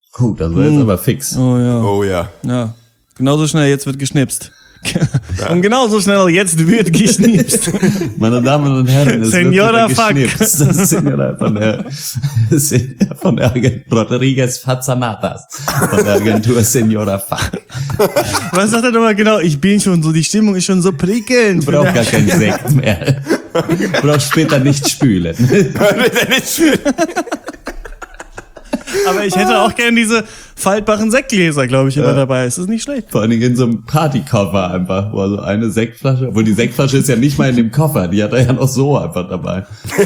Das war jetzt aber fix. Oh ja. Oh ja. Ja. Genauso schnell jetzt wird geschnipst. Und genauso schnell jetzt wird geschnipst. Meine Damen und Herren, es Senora wird Fuck. geschnipst. Das ist Senora von der Rodriguez Fazanatas. Von der Agentur Senora Fuck. Was sagt er nochmal genau? Ich bin schon so, die Stimmung ist schon so prickelnd. Ich brauch gar keinen Sekt mehr. Ich brauch später nicht spülen. Aber ich hätte auch gern diese faltbaren Sektgläser, glaube ich, immer dabei. Ist das nicht schlecht? Vor allen Dingen in so einem Partykoffer einfach, wo so eine Sektflasche, obwohl die Sektflasche ist ja nicht mal in dem Koffer, die hat er ja noch so einfach dabei.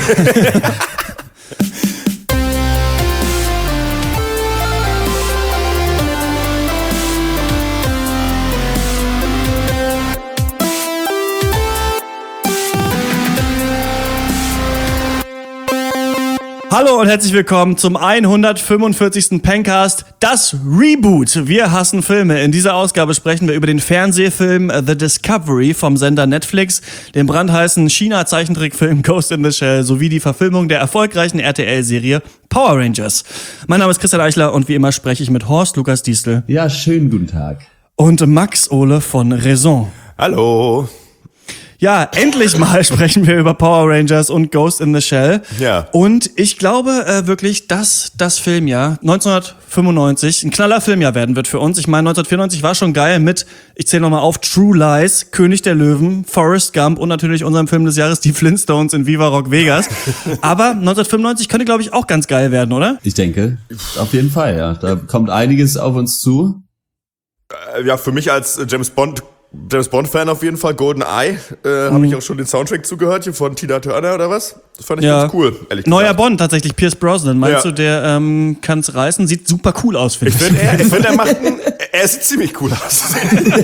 Hallo und herzlich willkommen zum 145. Pencast, das Reboot. Wir hassen Filme. In dieser Ausgabe sprechen wir über den Fernsehfilm The Discovery vom Sender Netflix, den brandheißen China-Zeichentrickfilm Ghost in the Shell sowie die Verfilmung der erfolgreichen RTL-Serie Power Rangers. Mein Name ist Christian Eichler und wie immer spreche ich mit Horst Lukas Diestel. Ja, schönen guten Tag. Und Max Ohle von Raison. Hallo. Ja, endlich mal sprechen wir über Power Rangers und Ghost in the Shell. Ja. Und ich glaube wirklich, dass das Filmjahr 1995 ein knaller Filmjahr werden wird für uns. Ich meine, 1994 war schon geil mit, ich zähle nochmal auf, True Lies, König der Löwen, Forrest Gump und natürlich unserem Film des Jahres, die Flintstones in Viva Rock Vegas. Aber 1995 könnte, glaube ich, auch ganz geil werden, oder? Ich denke, auf jeden Fall, ja. Da kommt einiges auf uns zu. Ja, für mich als James Bond-Fan auf jeden Fall, GoldenEye, habe ich auch schon den Soundtrack zugehört, hier von Tina Turner oder was? Das fand ich ganz cool, ehrlich gesagt. Neuer Bond tatsächlich, Pierce Brosnan. Meinst Ja. du, der kann's reißen? Sieht super cool aus, finde ich. Ich finde, er sieht ziemlich cool aus.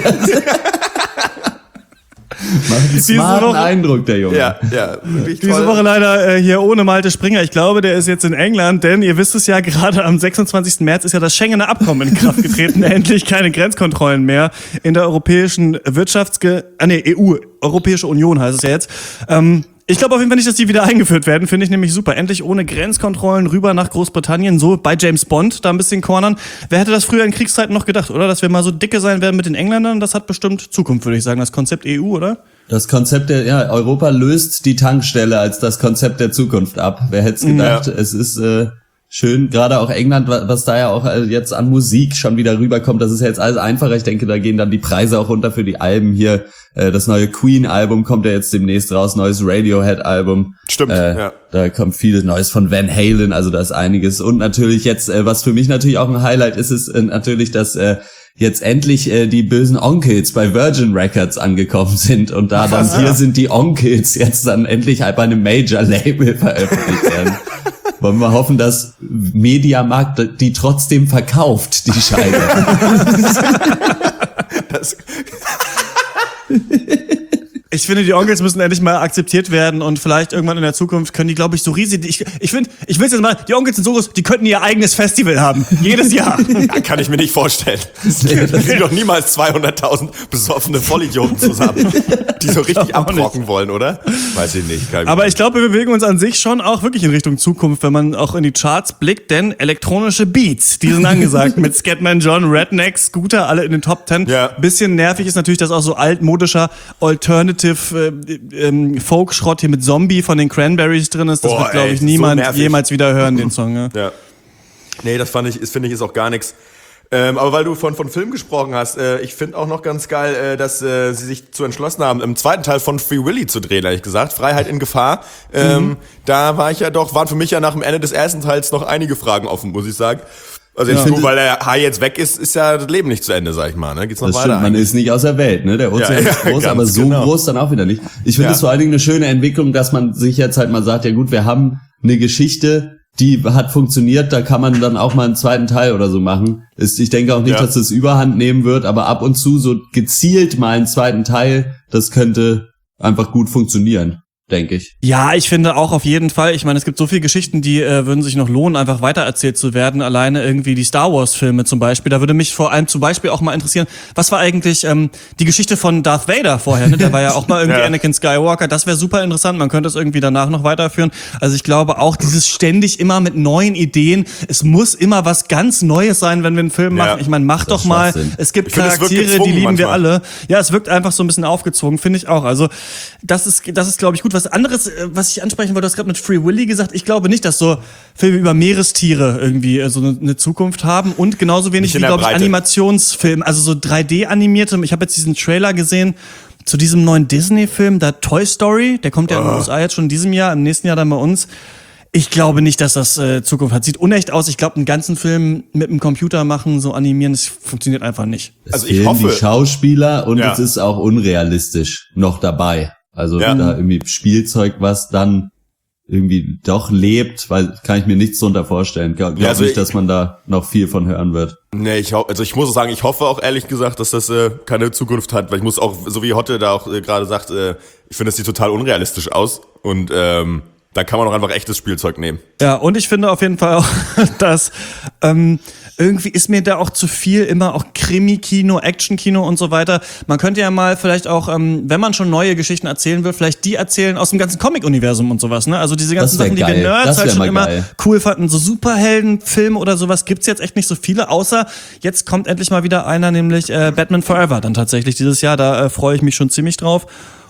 Macht einen smarten Woche- Eindruck, der Junge. ja, wirklich Diese toll. Woche leider hier ohne Malte Springer. Ich glaube, der ist jetzt in England, denn ihr wisst es ja, gerade am 26. März ist ja das Schengener Abkommen in Kraft getreten. Endlich keine Grenzkontrollen mehr in der europäischen EU, Europäische Union heißt es ja jetzt. Ich glaube auf jeden Fall nicht, dass die wieder eingeführt werden. Finde ich nämlich super. Endlich ohne Grenzkontrollen rüber nach Großbritannien. So bei James Bond da ein bisschen cornern. Wer hätte das früher in Kriegszeiten noch gedacht, oder? Dass wir mal so dicke sein werden mit den Engländern. Das hat bestimmt Zukunft, würde ich sagen. Das Konzept EU, oder? Das Konzept Europa löst die Tankstelle als das Konzept der Zukunft ab. Wer hätte es gedacht? Ja. Es ist schön, gerade auch England, was da ja auch jetzt an Musik schon wieder rüberkommt. Das ist ja jetzt alles einfacher. Ich denke, da gehen dann die Preise auch runter für die Alben hier. Das neue Queen-Album kommt ja jetzt demnächst raus, neues Radiohead-Album. Stimmt, ja. Da kommt vieles Neues von Van Halen, also da ist einiges. Und natürlich jetzt, was für mich natürlich auch ein Highlight ist, ist natürlich, dass jetzt endlich die bösen Onkels bei Virgin Records angekommen sind und da dann hier sind die Onkels jetzt dann endlich halt bei einem Major-Label veröffentlicht werden. Wollen wir hoffen, dass Mediamarkt die trotzdem verkauft, die Scheibe. Ich finde, die Onkels müssen endlich mal akzeptiert werden und vielleicht irgendwann in der Zukunft können die, glaube ich, so riesig. Ich will jetzt mal, die Onkels sind so groß, die könnten ihr eigenes Festival haben. Jedes Jahr. Ja, kann ich mir nicht vorstellen. Das sind doch niemals 200.000 besoffene Vollidioten zusammen, die so richtig abrocken wollen, oder? Weiß ich nicht. Aber ich glaube, wir bewegen uns an sich schon auch wirklich in Richtung Zukunft, wenn man auch in die Charts blickt, denn elektronische Beats, die sind angesagt mit Scatman John, Redneck, Scooter, alle in den Top 10. Ja. Bisschen nervig ist natürlich, dass auch so altmodischer Alternative Folk-Schrott hier mit Zombie von den Cranberries drin ist. Das wird, glaube ich, niemand so jemals wieder hören, den Song. Ja. Ja. Nee, das finde ich ist auch gar nichts. Aber weil du von Film gesprochen hast, ich finde auch noch ganz geil, dass sie sich zu entschlossen haben, im zweiten Teil von Free Willy zu drehen, ehrlich gesagt. Freiheit in Gefahr. Da waren für mich ja nach dem Ende des ersten Teils noch einige Fragen offen, muss ich sagen. Also jetzt nur, weil der Hai jetzt weg ist, ist ja das Leben nicht zu Ende, sag ich mal. Ne? Geht's noch Das weiter? stimmt, man ist nicht aus der Welt, ne? Der Ozean ist groß, aber so groß dann auch wieder nicht. Ich finde es vor allen Dingen eine schöne Entwicklung, dass man sich jetzt halt mal sagt, ja gut, wir haben eine Geschichte, die hat funktioniert, da kann man dann auch mal einen zweiten Teil oder so machen. Ich denke auch nicht, dass das Überhand nehmen wird, aber ab und zu so gezielt mal einen zweiten Teil, das könnte einfach gut funktionieren. denke ich. Ja, ich finde auch auf jeden Fall. Ich meine, es gibt so viele Geschichten, die würden sich noch lohnen, einfach weitererzählt zu werden. Alleine irgendwie die Star Wars Filme zum Beispiel. Da würde mich vor allem zum Beispiel auch mal interessieren, was war eigentlich die Geschichte von Darth Vader vorher? Ne? Der war ja auch mal irgendwie Anakin Skywalker. Das wäre super interessant. Man könnte es irgendwie danach noch weiterführen. Also ich glaube auch dieses ständig immer mit neuen Ideen. Es muss immer was ganz Neues sein, wenn wir einen Film machen. Ich meine, mach doch mal. Es gibt Charaktere, die lieben wir alle. Ja, es wirkt einfach so ein bisschen aufgezwungen, finde ich auch. Also das ist glaube ich, gut. Was anderes, was ich ansprechen wollte, du hast gerade mit Free Willy gesagt, ich glaube nicht, dass so Filme über Meerestiere irgendwie so eine Zukunft haben und genauso wenig wie, glaube ich, Animationsfilme, also so 3D-animierte. Ich habe jetzt diesen Trailer gesehen zu diesem neuen Disney-Film, da Toy Story, der kommt ja in den USA jetzt schon in diesem Jahr, im nächsten Jahr dann bei uns. Ich glaube nicht, dass das Zukunft hat. Sieht unecht aus. Ich glaube, einen ganzen Film mit dem Computer machen, so animieren, das funktioniert einfach nicht. Also ich hoffe, die Schauspieler und es ist auch unrealistisch noch dabei. Also da irgendwie Spielzeug, was dann irgendwie doch lebt, weil kann ich mir nichts drunter vorstellen. Glaube nicht, dass man da noch viel von hören wird. Nee, ich muss sagen, ich hoffe auch ehrlich gesagt, dass das keine Zukunft hat, weil ich muss auch, so wie Hotte da auch gerade sagt, ich finde, das sieht total unrealistisch aus und da kann man auch einfach echtes Spielzeug nehmen. Ja, und ich finde auf jeden Fall auch, dass irgendwie ist mir da auch zu viel immer auch Krimi-Kino, Action-Kino und so weiter. Man könnte ja mal vielleicht auch, wenn man schon neue Geschichten erzählen will, vielleicht die erzählen aus dem ganzen Comic-Universum und sowas, ne? Also diese ganzen Sachen, die wir Nerds halt schon immer cool fanden. So Superhelden-Filme oder sowas gibt's jetzt echt nicht so viele, außer jetzt kommt endlich mal wieder einer, nämlich Batman Forever dann tatsächlich dieses Jahr. Da freue ich mich schon ziemlich drauf.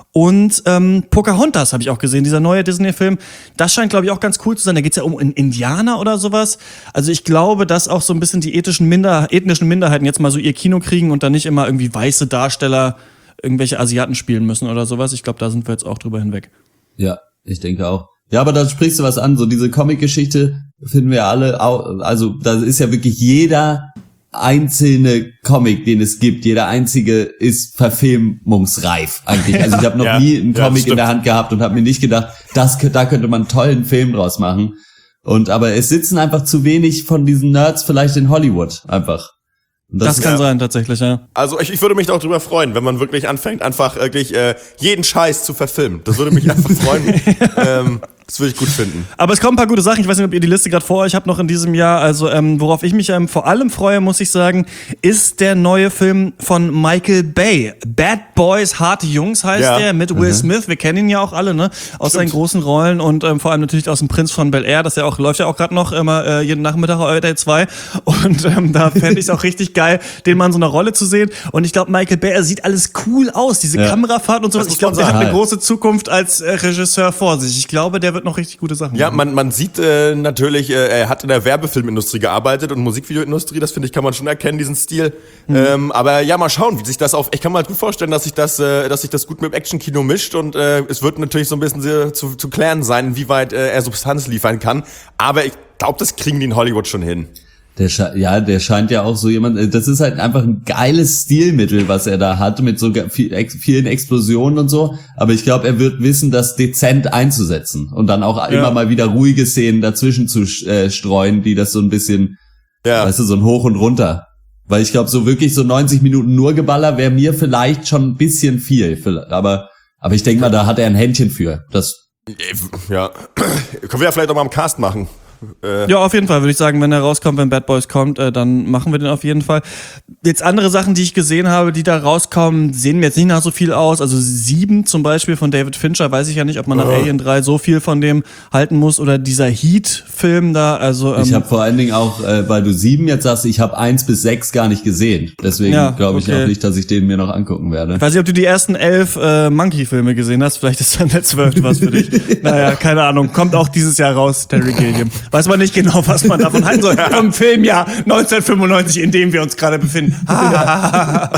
Und Pocahontas habe ich auch gesehen, dieser neue Disney-Film. Das scheint, glaube ich, auch ganz cool zu sein. Da geht's ja um Indianer oder sowas. Also ich glaube, dass auch so ein bisschen die ethnischen Minderheiten jetzt mal so ihr Kino kriegen und dann nicht immer irgendwie weiße Darsteller irgendwelche Asiaten spielen müssen oder sowas. Ich glaube, da sind wir jetzt auch drüber hinweg. Ja, ich denke auch. Ja, aber da sprichst du was an. So diese Comic-Geschichte finden wir alle, also da ist ja wirklich jeder einzelne Comic, den es gibt, jeder einzige ist verfilmungsreif eigentlich. Also ich habe noch nie einen Comic in der Hand gehabt und habe mir nicht gedacht, da könnte man einen tollen Film draus machen. Aber es sitzen einfach zu wenig von diesen Nerds vielleicht in Hollywood einfach. Das kann sein, tatsächlich, ja. Also ich würde mich auch drüber freuen, wenn man wirklich anfängt, einfach wirklich jeden Scheiß zu verfilmen. Das würde mich einfach freuen. Das würde ich gut finden. Aber es kommen ein paar gute Sachen. Ich weiß nicht, ob ihr die Liste gerade vor euch habt noch in diesem Jahr. Also worauf ich mich vor allem freue, muss ich sagen, ist der neue Film von Michael Bay. Bad Boys, harte Jungs heißt der, mit Will Smith. Wir kennen ihn ja auch alle, ne? Aus seinen großen Rollen und vor allem natürlich aus dem Prinz von Bel-Air. Das läuft ja auch gerade noch immer jeden Nachmittag auf RTL 2. Und da fände ich es auch richtig geil, den mal in so einer Rolle zu sehen. Und ich glaube, Michael Bay, sieht alles cool aus. Diese Kamerafahrt und sowas. Ich glaube, der hat eine große Zukunft als Regisseur vor sich. Ich glaube, der wird noch richtig gute Sachen machen. Man sieht natürlich, er hat in der Werbefilmindustrie gearbeitet und Musikvideoindustrie, das finde ich, kann man schon erkennen, diesen Stil. Aber ja, mal schauen, wie sich das ich kann mir halt gut vorstellen, dass sich das gut mit dem Actionkino mischt und es wird natürlich so ein bisschen zu klären sein, inwieweit er Substanz liefern kann. Aber ich glaube, das kriegen die in Hollywood schon hin. Der scheint ja auch so jemand, das ist halt einfach ein geiles Stilmittel, was er da hat, mit so vielen Explosionen und so, aber ich glaube, er wird wissen, das dezent einzusetzen und dann auch immer mal wieder ruhige Szenen dazwischen zu streuen, die das so ein bisschen, weißt du, so ein Hoch und runter. Weil ich glaube, so wirklich so 90 Minuten nur Geballer wäre mir vielleicht schon ein bisschen viel, aber ich denke mal, da hat er ein Händchen für. Ja, können wir ja vielleicht auch mal im Cast machen. Ja, auf jeden Fall würde ich sagen, wenn er rauskommt, wenn Bad Boys kommt, dann machen wir den auf jeden Fall. Jetzt andere Sachen, die ich gesehen habe, die da rauskommen, sehen mir jetzt nicht nach so viel aus. Also 7 zum Beispiel von David Fincher, weiß ich ja nicht, ob man nach Alien 3 so viel von dem halten muss. Oder dieser Heat-Film da. Also ich habe vor allen Dingen auch, weil du 7 jetzt sagst, ich habe 1 bis 6 gar nicht gesehen. Deswegen glaube ich auch nicht, dass ich den mir noch angucken werde. Ich weiß nicht, ob du die ersten 11 Monkey-Filme gesehen hast. Vielleicht ist dann der 12. was für dich. Naja, keine Ahnung. Kommt auch dieses Jahr raus, Terry Gilliam. Weiß man nicht genau, was man davon halten soll. Im Filmjahr 1995, in dem wir uns gerade befinden. Das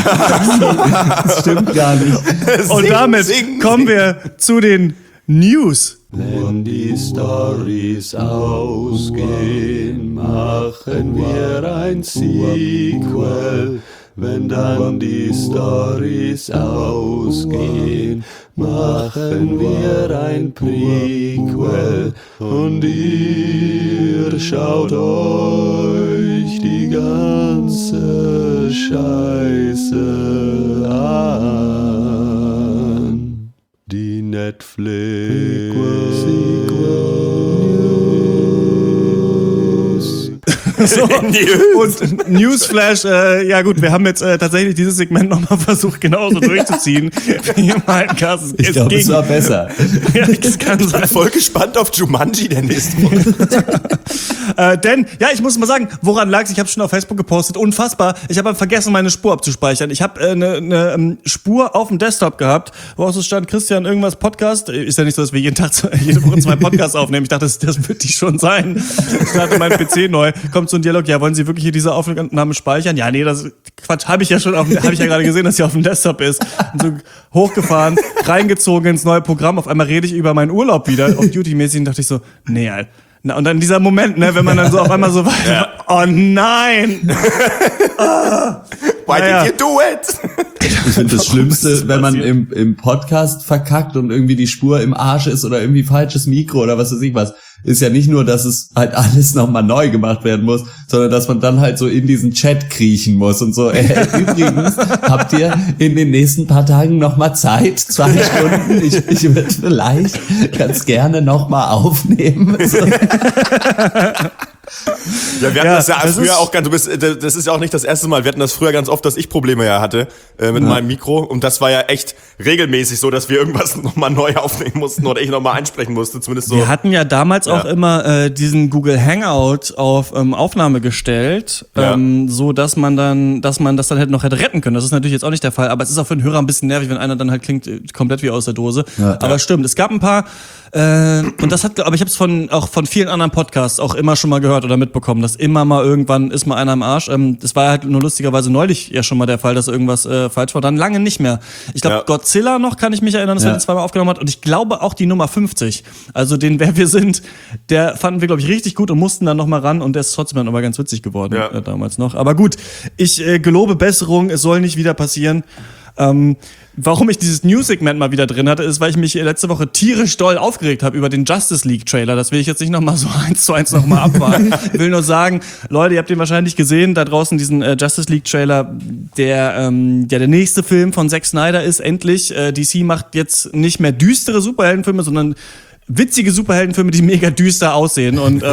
stimmt gar nicht. Und damit kommen wir zu den News. Wenn die Storys ausgehen, machen wir ein Sequel. Wenn dann die Storys ausgehen, machen wir ein Prequel. Und ihr schaut euch die ganze Scheiße an. Die Netflix So. Und Newsflash, ja gut, wir haben jetzt tatsächlich dieses Segment nochmal versucht, genauso durchzuziehen wie im alten Cast. Ich glaube, es war besser. Ja, das kann Ich bin sein. voll gespannt auf Jumanji der nächsten Woche. Denn, ja, ich muss mal sagen, woran lag's? Ich habe schon auf Facebook gepostet, unfassbar. Ich habe vergessen, meine Spur abzuspeichern. Ich habe eine Spur auf dem Desktop gehabt, wo auch so stand, Christian, irgendwas Podcast. Ist ja nicht so, dass wir jeden Tag, jede Woche 2 Podcasts aufnehmen. Ich dachte, das wird die schon sein. Ich starte meinen PC neu. Kommt so ein Dialog, ja, wollen Sie wirklich hier diese Aufnahme speichern? Ja, nee, das Quatsch, habe ich ja gerade gesehen, dass sie auf dem Desktop ist. Und so hochgefahren, reingezogen ins neue Programm. Auf einmal rede ich über meinen Urlaub wieder, auf Duty-mäßig, und dachte ich so, nee, Alter. Na, und dann dieser Moment, ne, wenn man dann so auf einmal so weiter, oh nein! Why did you do it? Ich finde das Schlimmste, wenn man im Podcast verkackt und irgendwie die Spur im Arsch ist oder irgendwie falsches Mikro oder was weiß ich was, ist ja nicht nur, dass es halt alles nochmal neu gemacht werden muss, sondern dass man dann halt so in diesen Chat kriechen muss und so, übrigens, habt ihr in den nächsten paar Tagen nochmal Zeit? 2 Stunden? Ich würde vielleicht ganz gerne nochmal aufnehmen. So. Ja, wir hatten das ja früher auch ganz, das ist ja auch nicht das erste Mal, wir hatten das früher ganz oft, dass ich Probleme hatte mit meinem Mikro, und das war ja echt regelmäßig so, dass wir irgendwas nochmal neu aufnehmen mussten oder ich nochmal einsprechen musste, zumindest so. Wir hatten ja damals auch immer diesen Google Hangout auf Aufnahme gestellt, so dass man das dann halt noch hätte retten können. Das ist natürlich jetzt auch nicht der Fall, aber es ist auch für den Hörer ein bisschen nervig, wenn einer dann halt klingt komplett wie aus der Dose. Ja, aber stimmt, es gab ein paar und das aber ich habe es auch von vielen anderen Podcasts auch immer schon mal gehört oder mitbekommen, dass immer mal irgendwann ist mal einer im Arsch. Das war halt nur lustigerweise neulich ja schon mal der Fall, dass irgendwas falsch war. Dann lange nicht mehr. Ich glaube, Godzilla noch, kann ich mich erinnern, dass wir den zweimal aufgenommen hat. Und ich glaube auch die Nummer 50. Also den Wer wir sind, der fanden wir, glaube ich, richtig gut und mussten dann noch mal ran. Und der ist trotzdem dann aber ganz witzig geworden damals noch. Aber gut, ich gelobe Besserung. Es soll nicht wieder passieren. Warum ich dieses News-Segment mal wieder drin hatte, ist, weil ich mich letzte Woche tierisch doll aufgeregt habe über den Justice League-Trailer. Das will ich jetzt nicht nochmal so 1:1 nochmal abwarten. Ich will nur sagen, Leute, ihr habt den wahrscheinlich gesehen, da draußen diesen Justice League-Trailer, der nächste Film von Zack Snyder ist, endlich. DC macht jetzt nicht mehr düstere Superheldenfilme, sondern witzige Superheldenfilme, die mega düster aussehen. Und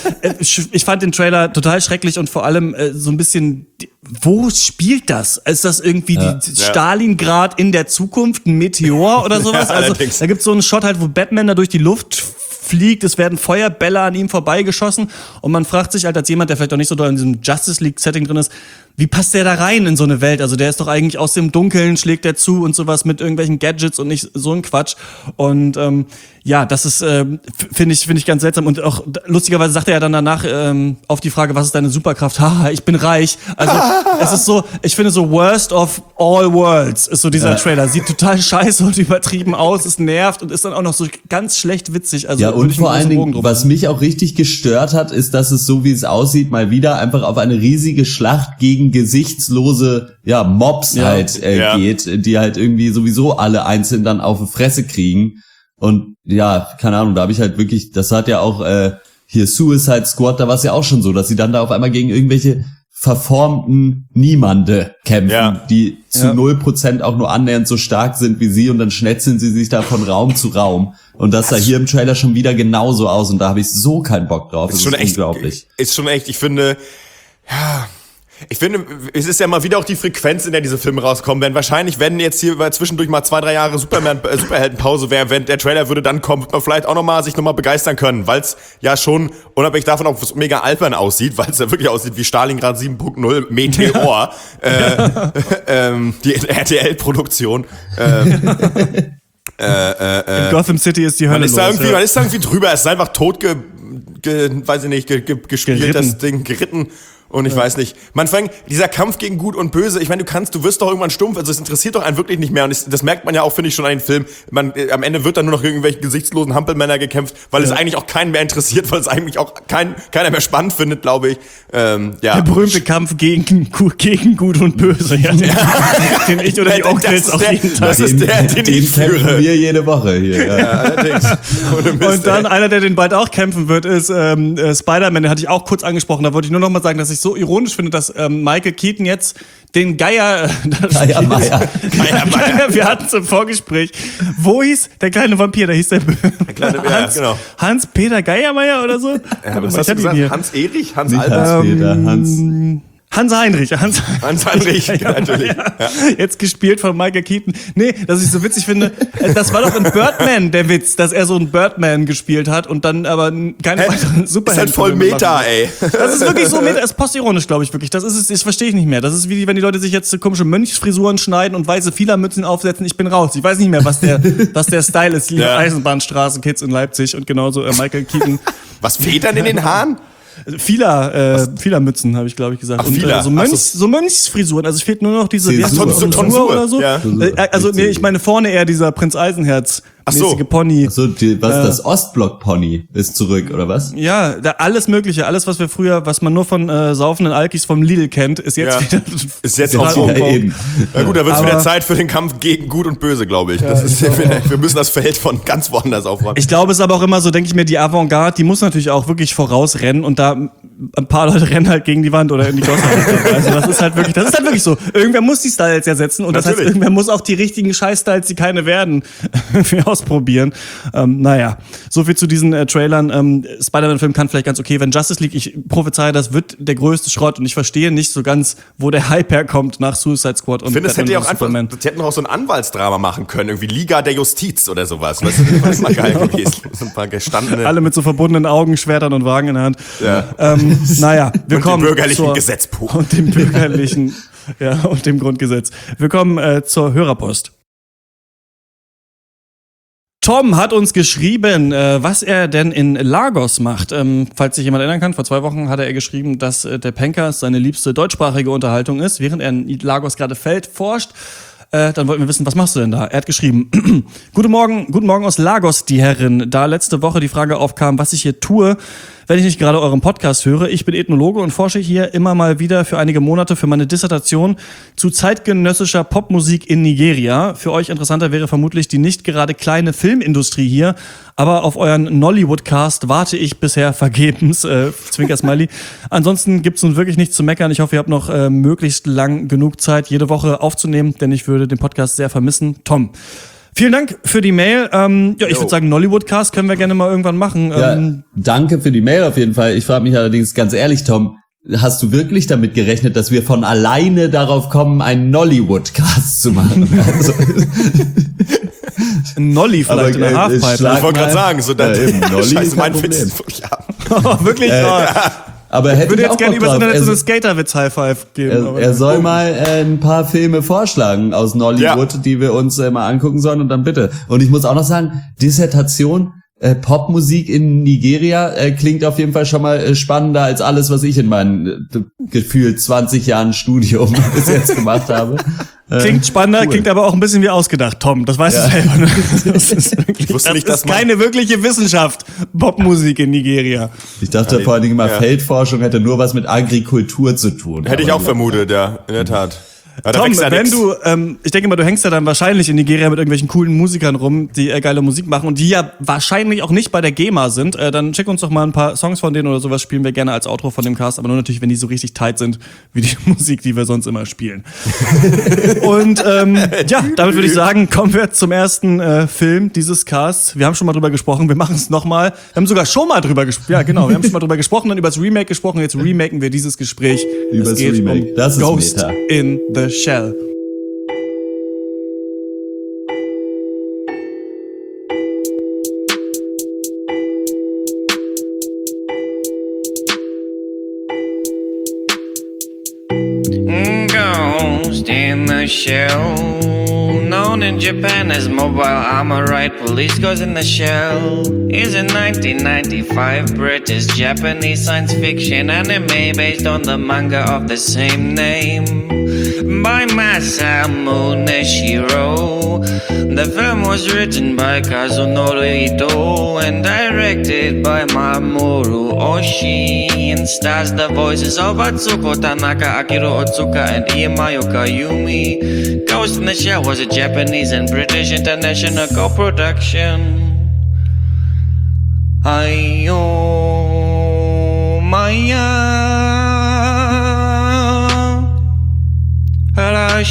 ich fand den Trailer total schrecklich und vor allem so ein bisschen, wo spielt das? Ist das irgendwie die Stalingrad in der Zukunft, ein Meteor oder sowas? Also da gibt's so einen Shot halt, wo Batman da durch die Luft fliegt, es werden Feuerbälle an ihm vorbeigeschossen und man fragt sich halt als jemand, der vielleicht auch nicht so doll in diesem Justice League Setting drin ist, wie passt der da rein in so eine Welt? Also der ist doch eigentlich aus dem Dunkeln, schlägt der zu und sowas mit irgendwelchen Gadgets und nicht so ein Quatsch. Und das ist, finde ich ganz seltsam. Und auch lustigerweise sagt er ja dann danach auf die Frage, was ist deine Superkraft? Haha, ich bin reich. Also es ist so, ich finde so worst of all worlds ist so dieser Trailer. Sieht total scheiße und übertrieben aus, es nervt und ist dann auch noch so ganz schlecht witzig. Also ja, und vor allen Dingen, was mich auch richtig gestört hat, ist, dass es so wie es aussieht, mal wieder einfach auf eine riesige Schlacht gegen gesichtslose Mobs geht, die halt irgendwie sowieso alle einzeln dann auf die Fresse kriegen. Und keine Ahnung, da habe ich halt wirklich, das hat ja auch hier Suicide Squad, da war es ja auch schon so, dass sie dann da auf einmal gegen irgendwelche verformten Niemande kämpfen, die zu 0% auch nur annähernd so stark sind wie sie, und dann schnetzeln sie sich da von Raum zu Raum. Und das sah hier im Trailer schon wieder genauso aus, und da habe ich so keinen Bock drauf. Das ist unglaublich. Ist schon echt, ich finde, es ist ja mal wieder auch die Frequenz, in der diese Filme rauskommen werden. Wahrscheinlich, wenn jetzt hier zwischendurch mal 2-3 Jahre Superheldenpause wäre, wenn der Trailer würde dann kommen, wird man vielleicht auch sich nochmal begeistern können, weil es ja schon, unabhängig davon auch mega albern aussieht, weil es ja wirklich aussieht wie Stalingrad 7.0 Meteor, die RTL-Produktion. In Gotham City ist die Hölle los. Man ist irgendwie drüber, es ist einfach tot gespielt, das Ding, geritten. Und ich weiß nicht, dieser Kampf gegen Gut und Böse, ich meine, du wirst doch irgendwann stumpf, also es interessiert doch einen wirklich nicht mehr, und das merkt man ja auch, finde ich, schon an den Film. Am Ende wird dann nur noch irgendwelche gesichtslosen Hampelmänner gekämpft, weil es eigentlich auch keinen mehr interessiert, weil es eigentlich auch keiner mehr spannend findet, glaube ich. Der berühmte Kampf gegen Gut und Böse, den ich oder die Onkels auch jeden Tag. Das ist der, den ich führe. Wir jede Woche hier. Ja, allerdings. Und dann einer, der den bald auch kämpfen wird, ist Spider-Man, den hatte ich auch kurz angesprochen, da wollte ich nur noch mal sagen, dass ich ich so ironisch finde, dass Michael Keaton jetzt den Geier, Geiermeier. wir hatten es im Vorgespräch. Wo hieß der kleine Vampir? Da hieß der Kleine, genau. Hans-Peter Geiermeier oder so? Ja, was hast du gesagt? Hans-Erich? Nicht Hans-Albert? Hans-Peter, Hans-Heinrich. Hans-Heinrich, natürlich. Ja. Jetzt gespielt von Michael Keaton. Nee, dass ich so witzig finde, das war doch in Birdman der Witz, dass er so einen Birdman gespielt hat und dann aber keine weiteren Ist Superhelden. halt voll Meta, ey. Das ist wirklich so Meta, das ist postironisch, glaube ich wirklich. Das ist es, das verstehe ich nicht mehr. Das ist wie wenn die Leute sich jetzt so komische Mönchsfrisuren schneiden und weiße Fielermützen aufsetzen. Ich bin raus. Ich weiß nicht mehr, was der Style ist. Liebe Eisenbahnstraßenkids in Leipzig und genauso Michael Keaton. Was Federn in den Haaren? Fielermützen, habe ich, glaube ich, gesagt. Ach, Fieler. So Mönchsfrisuren. Also es fehlt nur noch diese Tonsur oder so. Ja. Also nee, ich meine vorne eher dieser Prinz Eisenherz mäßige Pony. Achso, das Ostblock-Pony ist zurück, oder was? Ja, alles Mögliche, alles, was wir früher, was man nur von saufenden Alkis vom Lidl kennt, ist jetzt wieder. Ist jetzt total auch so. eben. Na gut, da wird es Aber- wieder Zeit für den Kampf gegen Gut und Böse, glaube ich. Wir müssen das Feld von ganz woanders aufräumen. Ich glaube, es ist aber auch immer so, denke ich mir, die Avantgarde, die muss natürlich auch wirklich vorausrennen und da ein paar Leute rennen halt gegen die Wand oder in die Gosse. Also das ist halt wirklich so. Irgendwer muss die Styles ja setzen und das heißt, Natürlich. irgendwer muss auch die richtigen Scheiß-Styles, die keine werden, irgendwie ausprobieren. Naja, so viel zu diesen Trailern. Spider-Man-Film kann vielleicht ganz okay, wenn Justice League, ich prophezeie, das wird der größte Schrott und ich verstehe nicht so ganz, wo der Hype herkommt nach Suicide Squad und Ich finde, das hätte ja auch vs. einfach, Superman. das hätten auch so ein Anwaltsdrama machen können, irgendwie Liga der Justiz oder sowas. Weißt du, das war geil gewesen. So ein paar gestandene Alle mit so verbundenen Augen, Schwertern und Wagen in der Hand. Ja. Naja, wir und kommen dem bürgerlichen zur, Gesetzbuch. und dem bürgerlichen, ja, und dem Grundgesetz. Wir kommen zur Hörerpost. Tom hat uns geschrieben, was er denn in Lagos macht. Falls sich jemand erinnern kann, vor 2 Wochen hatte er geschrieben, dass der Pencast seine liebste deutschsprachige Unterhaltung ist, während er in Lagos gerade forscht. Dann wollten wir wissen, was machst du denn da? Er hat geschrieben, guten Morgen aus Lagos, die Herren. Da letzte Woche die Frage aufkam, was ich hier tue, wenn ich nicht gerade euren Podcast höre. Ich bin Ethnologe und forsche hier immer mal wieder für einige Monate für meine Dissertation zu zeitgenössischer Popmusik in Nigeria. Für euch interessanter wäre vermutlich die nicht gerade kleine Filmindustrie hier, aber auf euren Nollywood-Cast warte ich bisher vergebens. Zwinker-Smiley. Ansonsten gibt's nun wirklich nichts zu meckern. Ich hoffe, ihr habt noch möglichst lang genug Zeit, jede Woche aufzunehmen, denn ich würde den Podcast sehr vermissen. Tom. Vielen Dank für die Mail. Ich würde sagen, Nollywood-Cast können wir gerne mal irgendwann machen. Ja, danke für die Mail auf jeden Fall. Ich frage mich allerdings ganz ehrlich, Tom, hast du wirklich damit gerechnet, dass wir von alleine darauf kommen, einen Nollywood-Cast zu machen? Also, Ein Nolly vielleicht in der Halfpipe. Ich wollte gerade sagen, so dann Nolly Scheiße, ist mein kein Witz Problem. ist wirklich ab. Wirklich? aber Ich hätte würde ich auch jetzt gerne Bock übers drauf. Internet so eine Skaterwitz-High-Five geben. aber- Er soll mal ein paar Filme vorschlagen aus Nollywood, die wir uns mal angucken sollen und dann bitte. Und ich muss auch noch sagen, Dissertation, Popmusik in Nigeria klingt auf jeden Fall schon mal spannender als alles, was ich in meinen gefühlt 20 Jahren Studium bis jetzt gemacht habe. Klingt spannender, cool. klingt aber auch ein bisschen wie ausgedacht, Tom. Das weißt du selber. Ne? Das ist wirklich, Ich wusste das nicht, ist dass man- keine wirkliche Wissenschaft, Popmusik in Nigeria. Ich dachte vor allen Dingen immer, Ja. Feldforschung hätte nur was mit Agrikultur zu tun. Hätte ich Aber auch vermutet, ja, in der Tat. Ja, da Tom, wächst ja wenn nix. du, ich denke mal, du hängst ja dann wahrscheinlich in Nigeria mit irgendwelchen coolen Musikern rum, die geile Musik machen und die ja wahrscheinlich auch nicht bei der GEMA sind, dann schick uns doch mal ein paar Songs von denen oder sowas, spielen wir gerne als Outro von dem Cast, aber nur natürlich, wenn die so richtig tight sind, wie die Musik, die wir sonst immer spielen. Und ja, damit würde ich sagen, kommen wir zum ersten Film dieses Casts. Wir haben schon mal drüber gesprochen, wir machen es nochmal. Wir haben sogar schon mal drüber gesprochen, ja genau, wir haben schon mal drüber gesprochen, dann über das Remake gesprochen, jetzt remaken wir dieses Gespräch. Übers Es geht Remake. um Das ist Ghost Meta. in the Shell. Ghost in the Shell, known in Japan as Mobile Armor Right Police Ghost in the Shell, is a 1995 British-Japanese science fiction anime based on the manga of the same name by Masamu Neshiro. The film was written by Kazunori Ito and directed by Mamoru Oshii and stars the voices of Atsuko Tanaka, Akiro Otsuka, and Iemayo Kayumi. Ghost in the Shell was a Japanese and British international co-production. Ayo Maya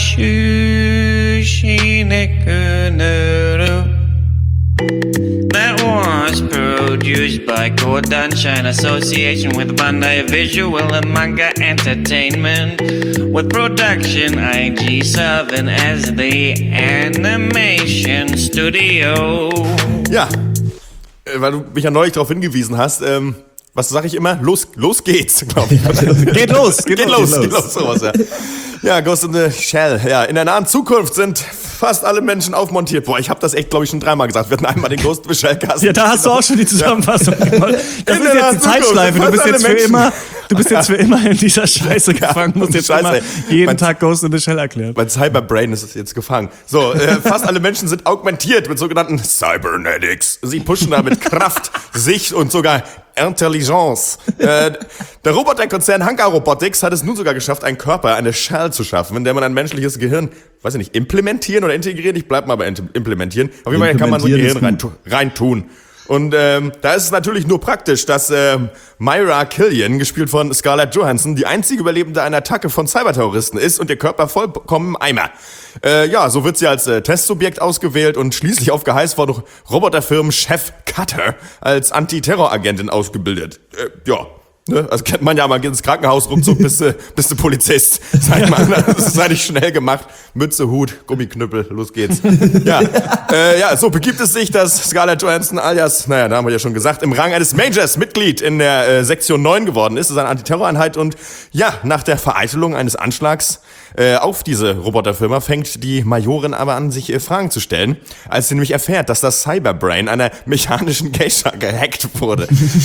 That was produced by Kodansha in association with Bandai Visual and Manga Entertainment, with production IG7 as the animation studio. Ja, weil du mich ja neulich darauf hingewiesen hast, was sag ich immer? Los geht's, glaube ich. Geht los, geht los, sowas, ja. Ja, Ghost in the Shell. Ja, in der nahen Zukunft sind fast alle Menschen aufmontiert. Boah, ich habe das echt, glaube ich, schon 3-mal gesagt. Wir hatten einmal den Ghost in the Shell Cast. Ja, da hast du auch schon die Zusammenfassung gemacht. Das ist jetzt die Zeitschleife. Du bist jetzt für immer in dieser Scheiße gefangen. Du musst jetzt immer jeden Tag Ghost in the Shell erklären. Mein Cyberbrain ist jetzt gefangen. So, fast alle Menschen sind augmentiert mit sogenannten Cybernetics. Sie pushen da mit Kraft, Sicht und sogar Intelligence. Der Roboterkonzern Hanka Robotics hat es nun sogar geschafft, einen Körper, eine Shell zu schaffen, in der man ein menschliches Gehirn, weiß ich nicht, implementieren oder integrieren? Ich bleib mal bei implementieren. Auf jeden Fall kann man so ein Gehirn reintun. Und da ist es natürlich nur praktisch, dass Myra Killian, gespielt von Scarlett Johansson, die einzige Überlebende einer Attacke von Cyberterroristen ist und ihr Körper vollkommen im Eimer. Ja, so wird sie als Testsubjekt ausgewählt und schließlich auf Geheiß von Roboterfirmen-Chef Cutter als Antiterroragentin ausgebildet. Ja. Ne? Also kennt man ja mal ins Krankenhaus ruckzuck, bist du Polizist. Sag mal, das ist eigentlich schnell gemacht. Mütze, Hut, Gummiknüppel, los geht's. Ja, so begibt es sich, dass Scarlett Johansson alias, da haben wir ja schon gesagt, im Rang eines Majors Mitglied in der Sektion 9 geworden ist. Das ist eine Antiterroreinheit und ja, nach der Vereitelung eines Anschlags auf diese Roboterfirma fängt die Majorin aber an, sich Fragen zu stellen, als sie nämlich erfährt, dass das Cyberbrain einer mechanischen Geisha gehackt wurde.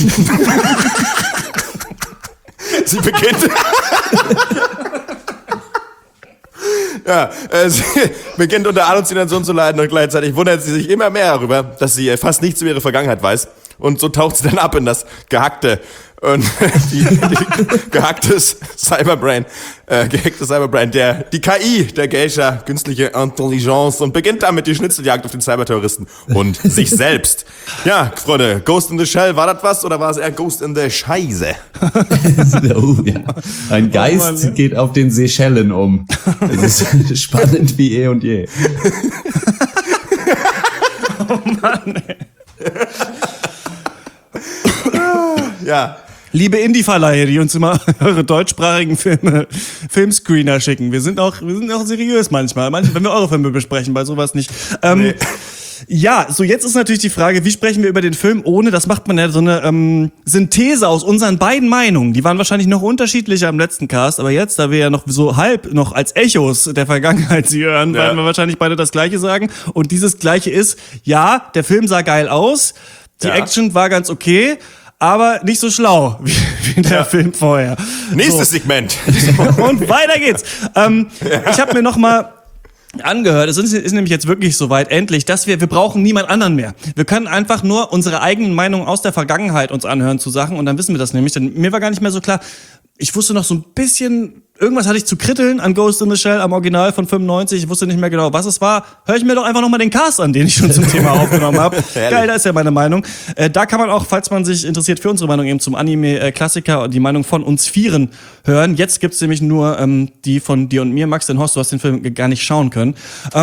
Sie beginnt unter Halluzination zu leiden und gleichzeitig wundert sie sich immer mehr darüber, dass sie fast nichts über ihre Vergangenheit weiß. Und so taucht sie dann ab in das gehackte und gehacktes Cyberbrain, die KI der Geisha, künstliche Intelligence, und beginnt damit die Schnitzeljagd auf den Cyberterroristen und sich selbst. Ja, Freunde, Ghost in the Shell, war das was oder war es eher Ghost in the Scheiße? Ja. Ein Geist geht auf den Seychellen um. Das ist spannend wie eh und je. Oh Mann, ey. Ja. Liebe Indie-Verleihe, die uns immer eure deutschsprachigen Filmscreener schicken. Wir sind auch seriös manchmal, wenn wir eure Filme besprechen, bei sowas nicht. Nee. Ja, so jetzt ist natürlich die Frage, wie sprechen wir über den Film ohne, das macht man ja so eine Synthese aus unseren beiden Meinungen. Die waren wahrscheinlich noch unterschiedlicher im letzten Cast, aber jetzt, da wir ja noch so halb noch als Echos der Vergangenheit sie hören, werden wir wahrscheinlich beide das Gleiche sagen. Und dieses Gleiche ist, ja, der Film sah geil aus, die Action war ganz okay, aber nicht so schlau wie der Film vorher. Nächstes Segment. Und weiter geht's. Ich habe mir noch mal angehört, es ist nämlich jetzt wirklich soweit, endlich, dass wir brauchen niemand anderen mehr. Wir können einfach nur unsere eigenen Meinungen aus der Vergangenheit uns anhören zu Sachen und dann wissen wir das nämlich. Denn mir war gar nicht mehr so klar, ich wusste noch so ein bisschen, irgendwas hatte ich zu kritteln an Ghost in the Shell, am Original von 95, ich wusste nicht mehr genau, was es war. Hör ich mir doch einfach nochmal den Cast an, den ich schon zum Thema aufgenommen habe. Geil, da ist ja meine Meinung. Da kann man auch, falls man sich interessiert für unsere Meinung eben zum Anime-Klassiker und die Meinung von uns Vieren hören. Jetzt gibt's nämlich nur die von dir und mir, Max, denn Horst, du hast den Film gar nicht schauen können.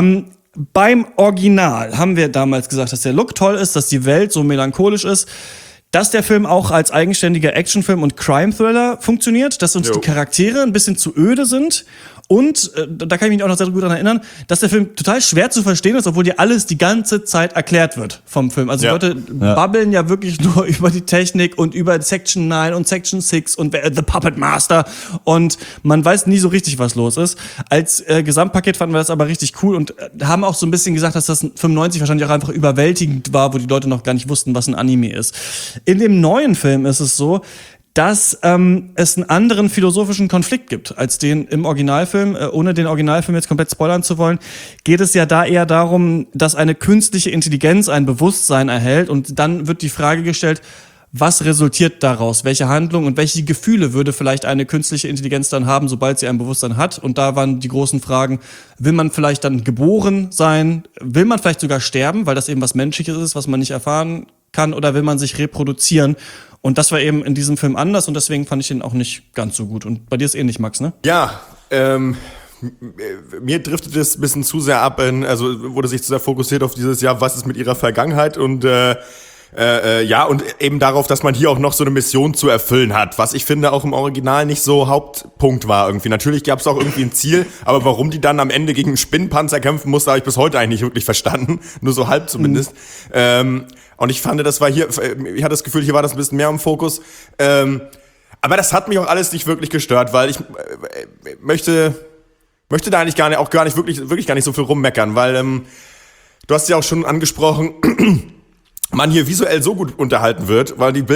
Beim Original haben wir damals gesagt, dass der Look toll ist, dass die Welt so melancholisch ist, dass der Film auch als eigenständiger Actionfilm und Crime-Thriller funktioniert, dass uns die Charaktere ein bisschen zu öde sind und, da kann ich mich auch noch sehr gut daran erinnern, dass der Film total schwer zu verstehen ist, obwohl dir alles die ganze Zeit erklärt wird vom Film. Also Leute babbeln ja wirklich nur über die Technik und über Section 9 und Section 6 und The Puppet Master und man weiß nie so richtig, was los ist. Als Gesamtpaket fanden wir das aber richtig cool und haben auch so ein bisschen gesagt, dass das 95 wahrscheinlich auch einfach überwältigend war, wo die Leute noch gar nicht wussten, was ein Anime ist. In dem neuen Film ist es so, dass es einen anderen philosophischen Konflikt gibt als den im Originalfilm. Ohne den Originalfilm jetzt komplett spoilern zu wollen, geht es ja da eher darum, dass eine künstliche Intelligenz ein Bewusstsein erhält und dann wird die Frage gestellt, was resultiert daraus? Welche Handlung und welche Gefühle würde vielleicht eine künstliche Intelligenz dann haben, sobald sie ein Bewusstsein hat? Und da waren die großen Fragen, will man vielleicht dann geboren sein? Will man vielleicht sogar sterben, weil das eben was Menschliches ist, was man nicht erfahren kann? Oder will man sich reproduzieren? Und das war eben in diesem Film anders und deswegen fand ich ihn auch nicht ganz so gut. Und bei dir ist ähnlich, Max, ne? Ja, mir driftet es ein bisschen zu sehr ab, also wurde sich zu sehr fokussiert auf dieses, ja, was ist mit ihrer Vergangenheit und ja, und eben darauf, dass man hier auch noch so eine Mission zu erfüllen hat, was ich finde auch im Original nicht so Hauptpunkt war irgendwie. Natürlich gab es auch irgendwie ein Ziel, aber warum die dann am Ende gegen einen Spinnenpanzer kämpfen musste, habe ich bis heute eigentlich nicht wirklich verstanden, nur so halb zumindest. Und ich fand, das war hier, ich hatte das Gefühl, hier war das ein bisschen mehr im Fokus. Aber das hat mich auch alles nicht wirklich gestört, weil ich möchte da eigentlich gar nicht wirklich gar nicht so viel rummeckern, weil du hast ja auch schon angesprochen, man hier visuell so gut unterhalten wird, weil die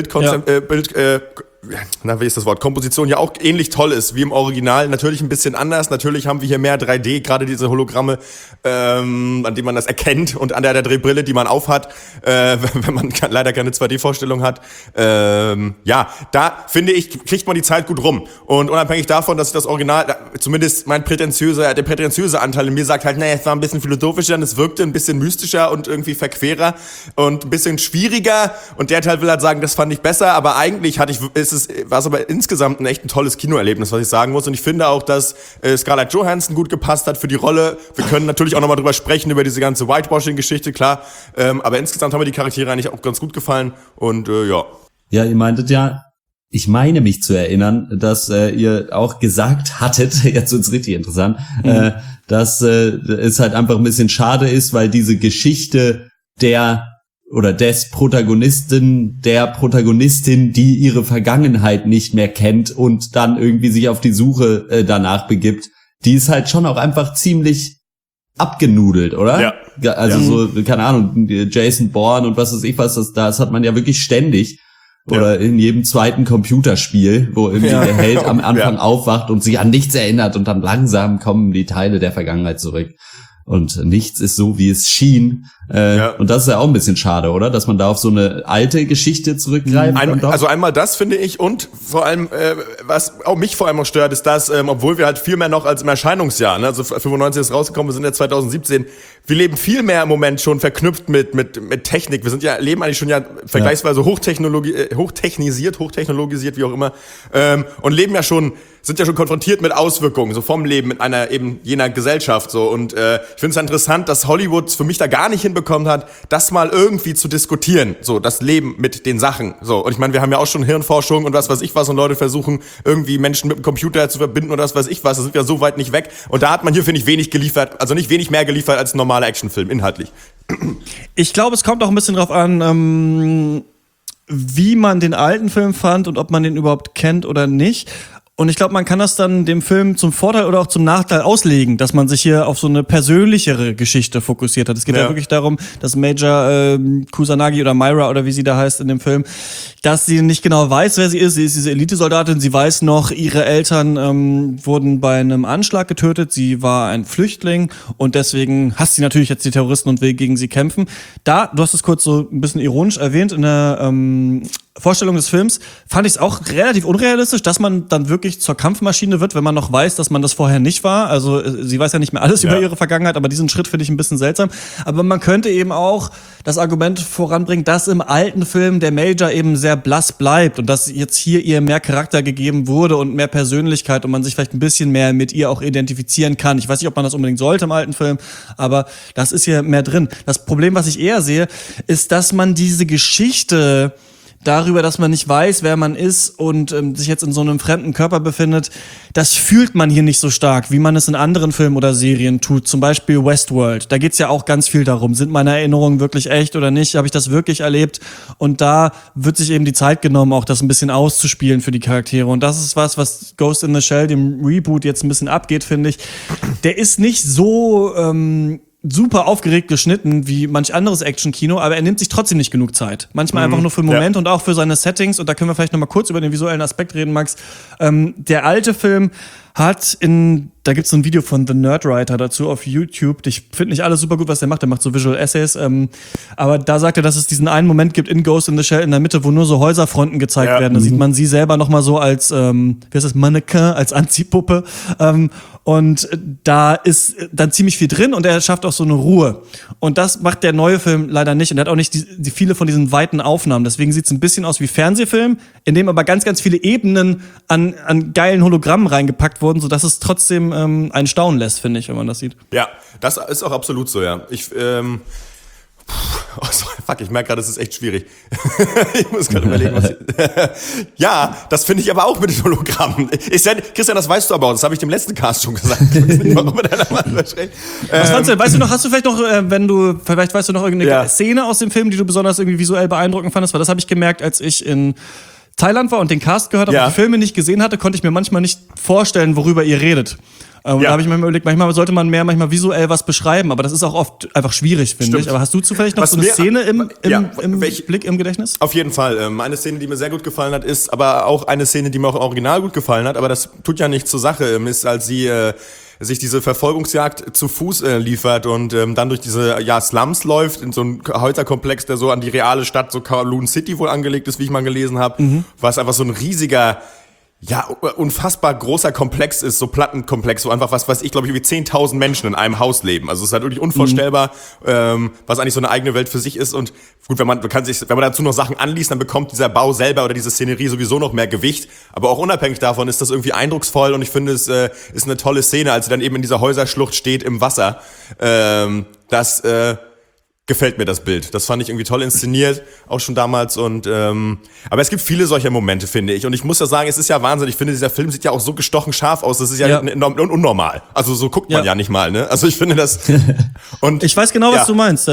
Komposition ja auch ähnlich toll ist wie im Original. Natürlich ein bisschen anders. Natürlich haben wir hier mehr 3D, gerade diese Hologramme, an denen man das erkennt und an der Drehbrille, die man aufhat, wenn man leider keine 2D-Vorstellung hat. Ja, da finde ich, kriegt man die Zeit gut rum. Und unabhängig davon, dass ich das Original, zumindest der prätentiöse Anteil in mir sagt halt, naja, es war ein bisschen philosophischer und es wirkte ein bisschen mystischer und irgendwie verquerer und ein bisschen schwieriger. Und der Teil will halt sagen, das fand ich besser, aber eigentlich war es aber insgesamt ein echt ein tolles Kinoerlebnis, was ich sagen muss. Und ich finde auch, dass Scarlett Johansson gut gepasst hat für die Rolle. Wir können natürlich auch nochmal drüber sprechen, über diese ganze Whitewashing-Geschichte, klar. Aber insgesamt haben mir die Charaktere eigentlich auch ganz gut gefallen. Und ja. Ja, ihr meintet ja, ich meine mich zu erinnern, dass ihr auch gesagt hattet, jetzt wird's richtig interessant, dass es halt einfach ein bisschen schade ist, weil diese Geschichte des Protagonisten, der Protagonistin, die ihre Vergangenheit nicht mehr kennt und dann irgendwie sich auf die Suche danach begibt, die ist halt schon auch einfach ziemlich abgenudelt, oder? Ja. Also so, keine Ahnung, Jason Bourne und was weiß ich was, das hat man ja wirklich ständig. Oder in jedem zweiten Computerspiel, wo irgendwie der Held am Anfang aufwacht und sich an nichts erinnert und dann langsam kommen die Teile der Vergangenheit zurück. Und nichts ist so, wie es schien. Und das ist ja auch ein bisschen schade, oder? Dass man da auf so eine alte Geschichte zurückgreift. Also einmal das, finde ich. Und vor allem, was auch mich vor allem auch stört, ist, dass, obwohl wir halt viel mehr noch als im Erscheinungsjahr, ne, also 95 ist rausgekommen, wir sind ja 2017, wir leben viel mehr im Moment schon verknüpft mit Technik. Wir leben eigentlich schon vergleichsweise hochtechnisiert, wie auch immer. Und sind ja schon konfrontiert mit Auswirkungen, so vom Leben in einer eben jener Gesellschaft, so. Und ich finde es interessant, dass Hollywood für mich da gar nicht hinbekommen hat, das mal irgendwie zu diskutieren, so, das Leben mit den Sachen, so. Und ich meine, wir haben ja auch schon Hirnforschung und was weiß ich was und Leute versuchen, irgendwie Menschen mit dem Computer zu verbinden oder was weiß ich was, da sind wir so weit nicht weg. Und da hat man hier, finde ich, wenig geliefert, also nicht wenig mehr geliefert als ein normaler Actionfilm, inhaltlich. Ich glaube, es kommt auch ein bisschen drauf an, wie man den alten Film fand und ob man den überhaupt kennt oder nicht. Und ich glaube, man kann das dann dem Film zum Vorteil oder auch zum Nachteil auslegen, dass man sich hier auf so eine persönlichere Geschichte fokussiert hat. Es geht ja wirklich darum, dass Major Kusanagi oder Myra oder wie sie da heißt in dem Film, dass sie nicht genau weiß, wer sie ist. Sie ist diese Elitesoldatin, sie weiß noch, ihre Eltern wurden bei einem Anschlag getötet, sie war ein Flüchtling und deswegen hasst sie natürlich jetzt die Terroristen und will gegen sie kämpfen. Du hast es kurz so ein bisschen ironisch erwähnt, in der Vorstellung des Films fand ich es auch relativ unrealistisch, dass man dann wirklich zur Kampfmaschine wird, wenn man noch weiß, dass man das vorher nicht war. Also sie weiß ja nicht mehr alles über ihre Vergangenheit, aber diesen Schritt finde ich ein bisschen seltsam. Aber man könnte eben auch das Argument voranbringen, dass im alten Film der Major eben sehr blass bleibt und dass jetzt hier ihr mehr Charakter gegeben wurde und mehr Persönlichkeit und man sich vielleicht ein bisschen mehr mit ihr auch identifizieren kann. Ich weiß nicht, ob man das unbedingt sollte im alten Film, aber das ist hier mehr drin. Das Problem, was ich eher sehe, ist, dass man diese Geschichte darüber, dass man nicht weiß, wer man ist und sich jetzt in so einem fremden Körper befindet, das fühlt man hier nicht so stark, wie man es in anderen Filmen oder Serien tut. Zum Beispiel Westworld. Da geht's ja auch ganz viel darum. Sind meine Erinnerungen wirklich echt oder nicht? Habe ich das wirklich erlebt? Und da wird sich eben die Zeit genommen, auch das ein bisschen auszuspielen für die Charaktere. Und das ist was Ghost in the Shell, dem Reboot, jetzt ein bisschen abgeht, finde ich. Der ist nicht so super aufgeregt geschnitten wie manch anderes Actionkino, aber er nimmt sich trotzdem nicht genug Zeit. Manchmal einfach nur für einen Moment und auch für seine Settings. Und da können wir vielleicht noch mal kurz über den visuellen Aspekt reden, Max. Der alte Film hat da gibt's so ein Video von The Nerdwriter dazu auf YouTube. Ich finde nicht alles super gut, was der macht. Der macht so Visual Essays. Aber da sagt er, dass es diesen einen Moment gibt in Ghost in the Shell in der Mitte, wo nur so Häuserfronten gezeigt werden. Da sieht man sie selber noch mal so als, wie heißt das, Mannequin, als Anziehpuppe. Und da ist dann ziemlich viel drin und er schafft auch so eine Ruhe. Und das macht der neue Film leider nicht. Und er hat auch nicht die viele von diesen weiten Aufnahmen. Deswegen sieht's ein bisschen aus wie Fernsehfilm, in dem aber ganz, ganz viele Ebenen an geilen Hologrammen reingepackt wurden, sodass es trotzdem einen staunen lässt, finde ich, wenn man das sieht. Ja, das ist auch absolut so, ja. Ich merke gerade, das ist echt schwierig. Ich muss gerade überlegen, was ja, das finde ich aber auch mit den Hologrammen. Christian, das weißt du aber auch, das habe ich dem letzten Cast schon gesagt. Was fandst du, weißt du noch, hast du vielleicht noch, vielleicht weißt du noch irgendeine Szene aus dem Film, die du besonders irgendwie visuell beeindruckend fandest? Weil das habe ich gemerkt, als ich in Thailand war und den Cast gehört habe und die Filme nicht gesehen hatte, konnte ich mir manchmal nicht vorstellen, worüber ihr redet. Da habe ich mir überlegt, manchmal sollte man manchmal visuell was beschreiben, aber das ist auch oft einfach schwierig, finde ich. Aber hast du zufällig noch so eine Szene im Blick, im Gedächtnis? Auf jeden Fall. Eine Szene, die mir sehr gut gefallen hat, ist aber auch eine Szene, die mir auch im Original gut gefallen hat, aber das tut ja nichts zur Sache, ist, als sie sich diese Verfolgungsjagd zu Fuß liefert und dann durch diese Slums läuft, in so einen Häuserkomplex, der so an die reale Stadt, so Kowloon City wohl angelegt ist, wie ich mal gelesen habe, was einfach so ein riesiger, unfassbar großer Komplex ist, so Plattenkomplex, so einfach was weiß ich, glaube ich, wie 10.000 Menschen in einem Haus leben. Also es ist halt wirklich unvorstellbar, was eigentlich so eine eigene Welt für sich ist. Und gut, wenn man dazu noch Sachen anliest, dann bekommt dieser Bau selber oder diese Szenerie sowieso noch mehr Gewicht. Aber auch unabhängig davon ist das irgendwie eindrucksvoll und ich finde, es ist eine tolle Szene, als sie dann eben in dieser Häuserschlucht steht im Wasser. Gefällt mir das Bild. Das fand ich irgendwie toll inszeniert, auch schon damals. Und aber es gibt viele solcher Momente, finde ich. Und ich muss ja sagen, es ist ja Wahnsinn. Ich finde, dieser Film sieht ja auch so gestochen scharf aus. Das ist ja unnormal. Also so guckt man ja nicht mal, ne? Also ich finde das. Und ich weiß genau, was du meinst.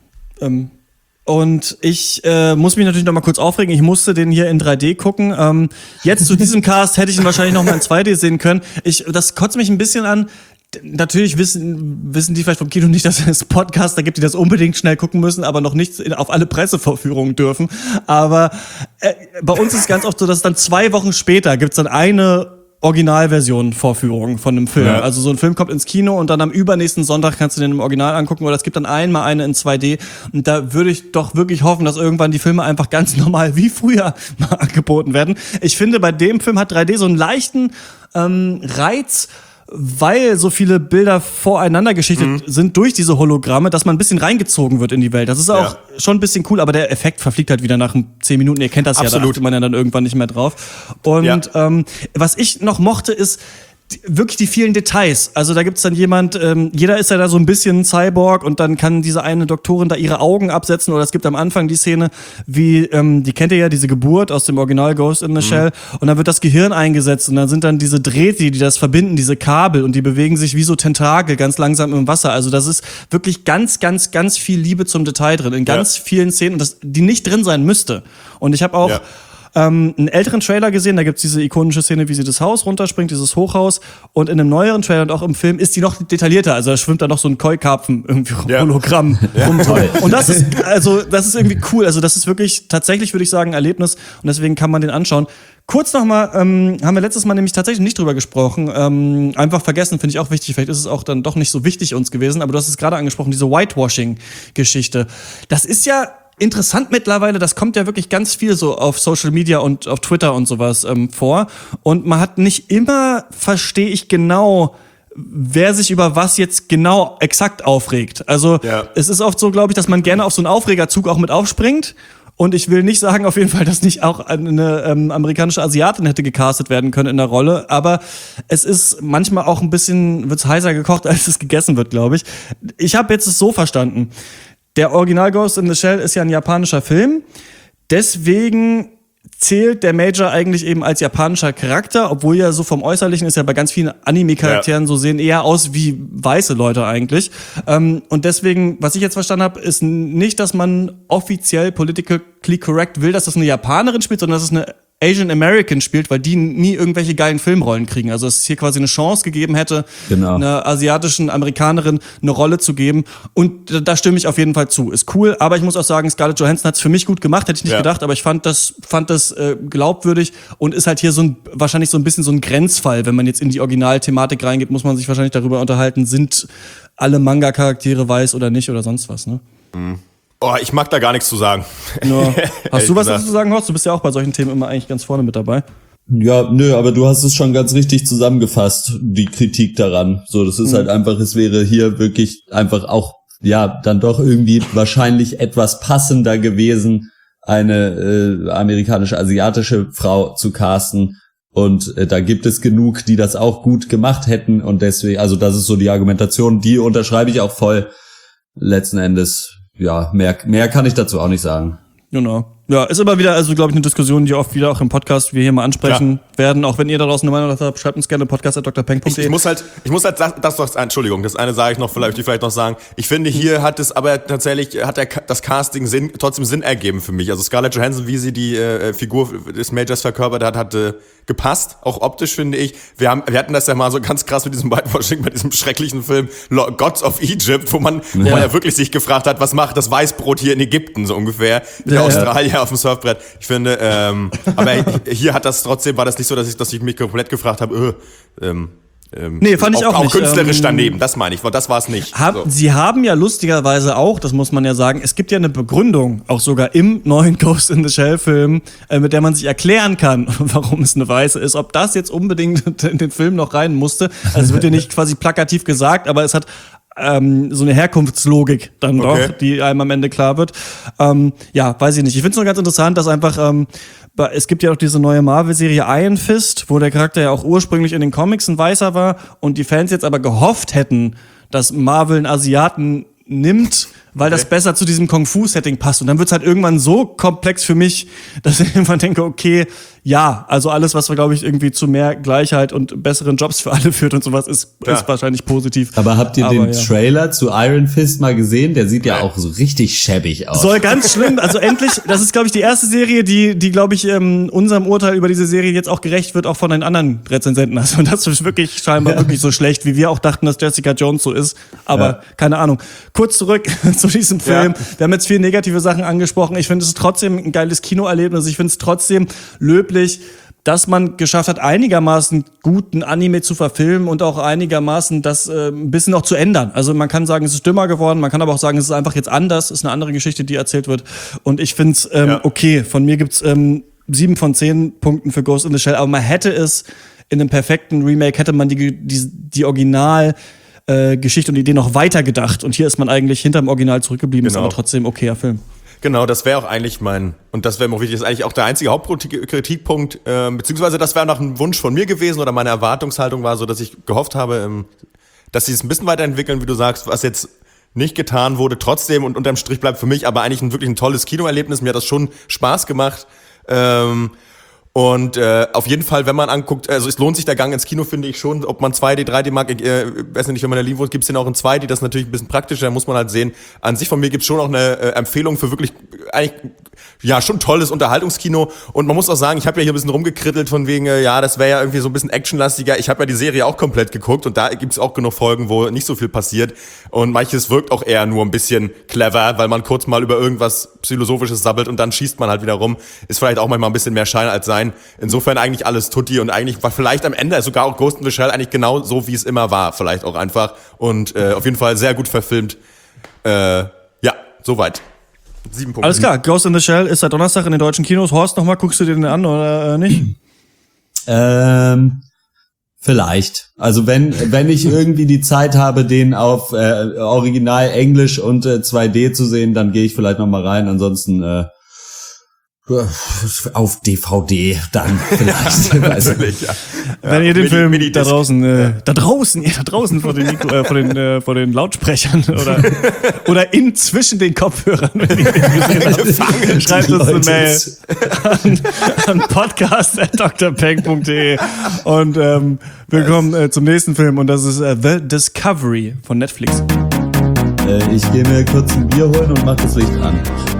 Und ich muss mich natürlich noch mal kurz aufregen. Ich musste den hier in 3D gucken. Jetzt zu diesem Cast hätte ich ihn wahrscheinlich noch mal in 2D sehen können. Das kotzt mich ein bisschen an. Natürlich wissen die vielleicht vom Kino nicht, dass es Podcaster gibt, die das unbedingt schnell gucken müssen, aber noch nicht auf alle Pressevorführungen dürfen. Aber bei uns ist es ganz oft so, dass dann 2 Wochen später gibt's dann eine Originalversion Vorführung von einem Film. Also so ein Film kommt ins Kino und dann am übernächsten Sonntag kannst du den im Original angucken oder es gibt dann einmal eine in 2D und da würde ich doch wirklich hoffen, dass irgendwann die Filme einfach ganz normal wie früher mal angeboten werden. Ich finde, bei dem Film hat 3D so einen leichten Reiz, weil so viele Bilder voreinander geschichtet sind durch diese Hologramme, dass man ein bisschen reingezogen wird in die Welt. Das ist auch schon ein bisschen cool, aber der Effekt verfliegt halt wieder nach 10 Minuten. Ihr kennt das ja, da achtet man ja dann irgendwann nicht mehr drauf. Und was ich noch mochte, ist wirklich die vielen Details. Also da gibt's dann jemand, jeder ist ja da so ein bisschen Cyborg und dann kann diese eine Doktorin da ihre Augen absetzen oder es gibt am Anfang die Szene, wie, die kennt ihr ja, diese Geburt aus dem Original Ghost in the Shell und dann wird das Gehirn eingesetzt und dann sind dann diese Drähte, die das verbinden, diese Kabel und die bewegen sich wie so Tentakel ganz langsam im Wasser. Also das ist wirklich ganz, ganz, ganz viel Liebe zum Detail drin, in ganz vielen Szenen, und die nicht drin sein müsste. Und ich habe auch einen älteren Trailer gesehen, da gibt's diese ikonische Szene, wie sie das Haus runterspringt, dieses Hochhaus, und in einem neueren Trailer und auch im Film ist die noch detaillierter, also da schwimmt da noch so ein Koi-Karpfen, irgendwie Hologramm rum. Und das ist irgendwie cool, also das ist wirklich, tatsächlich würde ich sagen, ein Erlebnis und deswegen kann man den anschauen. Kurz nochmal, haben wir letztes Mal nämlich tatsächlich nicht drüber gesprochen, einfach vergessen, finde ich auch wichtig, vielleicht ist es auch dann doch nicht so wichtig uns gewesen, aber du hast es gerade angesprochen, diese Whitewashing-Geschichte. Das ist ja interessant mittlerweile, das kommt ja wirklich ganz viel so auf Social Media und auf Twitter und sowas vor. Und man hat nicht immer, verstehe ich genau, wer sich über was jetzt genau exakt aufregt. Also es ist oft so, glaube ich, dass man gerne auf so einen Aufregerzug auch mit aufspringt. Und ich will nicht sagen auf jeden Fall, dass nicht auch eine amerikanische Asiatin hätte gecastet werden können in der Rolle. Aber es ist manchmal auch ein bisschen, wird's heißer gekocht, als es gegessen wird, glaube ich. Ich habe jetzt es so verstanden. Der Original Ghost in the Shell ist ja ein japanischer Film. Deswegen zählt der Major eigentlich eben als japanischer Charakter, obwohl ja so vom Äußerlichen ist ja bei ganz vielen Anime-Charakteren so sehen eher aus wie weiße Leute eigentlich. Und deswegen, was ich jetzt verstanden habe, ist nicht, dass man offiziell politically correct will, dass das eine Japanerin spielt, sondern dass es eine Asian American spielt, weil die nie irgendwelche geilen Filmrollen kriegen. Also dass es hier quasi eine Chance gegeben hätte, einer asiatischen Amerikanerin eine Rolle zu geben. Und da stimme ich auf jeden Fall zu. Ist cool, aber ich muss auch sagen, Scarlett Johansson hat es für mich gut gemacht, hätte ich nicht gedacht, aber ich fand das glaubwürdig und ist halt hier wahrscheinlich so ein bisschen so ein Grenzfall. Wenn man jetzt in die Originalthematik reingeht, muss man sich wahrscheinlich darüber unterhalten, sind alle Manga-Charaktere weiß oder nicht oder sonst was, ne? Oh, ich mag da gar nichts zu sagen. Ja. Hast du was dazu zu sagen, Horst? Du bist ja auch bei solchen Themen immer eigentlich ganz vorne mit dabei. Ja, nö, aber du hast es schon ganz richtig zusammengefasst, die Kritik daran. So, das ist halt einfach, es wäre hier wirklich einfach auch, dann doch irgendwie wahrscheinlich etwas passender gewesen, eine amerikanische-asiatische Frau zu casten. Und da gibt es genug, die das auch gut gemacht hätten. Und deswegen, also das ist so die Argumentation, die unterschreibe ich auch voll. Letzten Endes, ja, mehr kann ich dazu auch nicht sagen. Genau. Ja, ist immer wieder, also glaube ich, eine Diskussion, die oft wieder auch im Podcast wir hier mal ansprechen werden. Auch wenn ihr da draußen eine Meinung habt, schreibt uns gerne podcast@drpeng.de. Ich muss halt, Entschuldigung, das eine sage ich noch, vielleicht noch sagen. Ich finde, hier hat es aber tatsächlich, das Casting trotzdem Sinn ergeben für mich. Also Scarlett Johansson, wie sie die Figur des Majors verkörpert hat, hatte gepasst, auch optisch, finde ich. Wir hatten das ja mal so ganz krass mit diesem Whitewashing, bei diesem schrecklichen Film Gods of Egypt, wo man ja wirklich sich gefragt hat, was macht das Weißbrot hier in Ägypten, so ungefähr. In Australien auf dem Surfbrett. Ich finde, aber hier war das nicht so, dass ich mich komplett gefragt habe, nee, fand ich auch nicht. Auch künstlerisch daneben, das meine ich, das war es nicht. Sie haben ja lustigerweise auch, das muss man ja sagen, es gibt ja eine Begründung, auch sogar im neuen Ghost in the Shell Film, mit der man sich erklären kann, warum es eine Weiße ist. Ob das jetzt unbedingt in den Film noch rein musste, also es wird ja nicht quasi plakativ gesagt, aber es hat so eine Herkunftslogik dann doch, die einem am Ende klar wird. Ja, weiß ich nicht. Ich finde es nur ganz interessant, dass einfach es gibt ja auch diese neue Marvel-Serie Iron Fist, wo der Charakter ja auch ursprünglich in den Comics ein Weißer war und die Fans jetzt aber gehofft hätten, dass Marvel einen Asiaten nimmt, weil das besser zu diesem Kung-Fu-Setting passt. Und dann wird's halt irgendwann so komplex für mich, dass ich irgendwann denke, okay, ja, also alles, was, glaube ich, irgendwie zu mehr Gleichheit und besseren Jobs für alle führt und sowas, ist wahrscheinlich positiv. Aber habt ihr den Trailer zu Iron Fist mal gesehen? Der sieht ja auch so richtig schäbig aus. Soll ganz schlimm, also endlich, das ist, glaube ich, die erste Serie, die glaube ich, unserem Urteil über diese Serie jetzt auch gerecht wird, auch von den anderen Rezensenten. Also das ist wirklich scheinbar wirklich so schlecht, wie wir auch dachten, dass Jessica Jones so ist. Aber keine Ahnung. Kurz zurück zu diesem Film. Wir haben jetzt viele negative Sachen angesprochen. Ich finde es trotzdem ein geiles Kinoerlebnis. Ich finde es trotzdem löblich, dass man geschafft hat, einigermaßen guten Anime zu verfilmen und auch einigermaßen das ein bisschen auch zu ändern. Also man kann sagen, es ist dümmer geworden, man kann aber auch sagen, es ist einfach jetzt anders, es ist eine andere Geschichte, die erzählt wird. Und ich finde es okay. Von mir gibt's 7 von 10 Punkten für Ghost in the Shell, aber man hätte es in einem perfekten Remake, hätte man die Original Geschichte und Idee noch weiter gedacht. Und hier ist man eigentlich hinterm Original zurückgeblieben, ist aber trotzdem okayer Film. Genau, das wäre auch eigentlich und das wäre mir auch wichtig, das ist eigentlich auch der einzige Hauptkritikpunkt, beziehungsweise das wäre noch ein Wunsch von mir gewesen oder meine Erwartungshaltung war so, dass ich gehofft habe, dass sie es ein bisschen weiterentwickeln, wie du sagst, was jetzt nicht getan wurde, trotzdem und unterm Strich bleibt für mich aber eigentlich wirklich ein tolles Kinoerlebnis, mir hat das schon Spaß gemacht, und auf jeden Fall, wenn man anguckt, also es lohnt sich der Gang ins Kino, finde ich schon, ob man 2D, 3D mag, ich weiß nicht, wenn man in Berlin wohnt, gibt's den auch in 2D, das ist natürlich ein bisschen praktischer, da muss man halt sehen. An sich von mir gibt's schon auch eine Empfehlung für wirklich eigentlich schon tolles Unterhaltungskino und man muss auch sagen, ich habe ja hier ein bisschen rumgekrittelt von wegen, das wäre ja irgendwie so ein bisschen actionlastiger. Ich habe ja die Serie auch komplett geguckt und da gibt's auch genug Folgen, wo nicht so viel passiert und manches wirkt auch eher nur ein bisschen clever, weil man kurz mal über irgendwas Philosophisches sabbelt und dann schießt man halt wieder rum. Ist vielleicht auch manchmal ein bisschen mehr Schein als Sein. Insofern eigentlich alles tutti und eigentlich war vielleicht am Ende sogar auch Ghost in the Shell eigentlich genau so, wie es immer war, vielleicht auch einfach und auf jeden Fall sehr gut verfilmt. Soweit. 7 Punkte. Alles klar, Ghost in the Shell ist seit Donnerstag in den deutschen Kinos. Horst, nochmal, guckst du dir den an oder nicht? Vielleicht. Also wenn ich irgendwie die Zeit habe, den auf Original Englisch und 2D zu sehen, dann gehe ich vielleicht noch mal rein. Ansonsten auf DVD dann vielleicht. Natürlich, ja. Wenn ihr den Film da draußen vor den Lautsprechern oder inzwischen den Kopfhörern, wenn ihr den gesehen habt, schreibt uns eine Mail an podcast@drpeng.de und wir kommen zum nächsten Film und das ist The Discovery von Netflix. Ich gehe mir kurz ein Bier holen und mach das Licht an.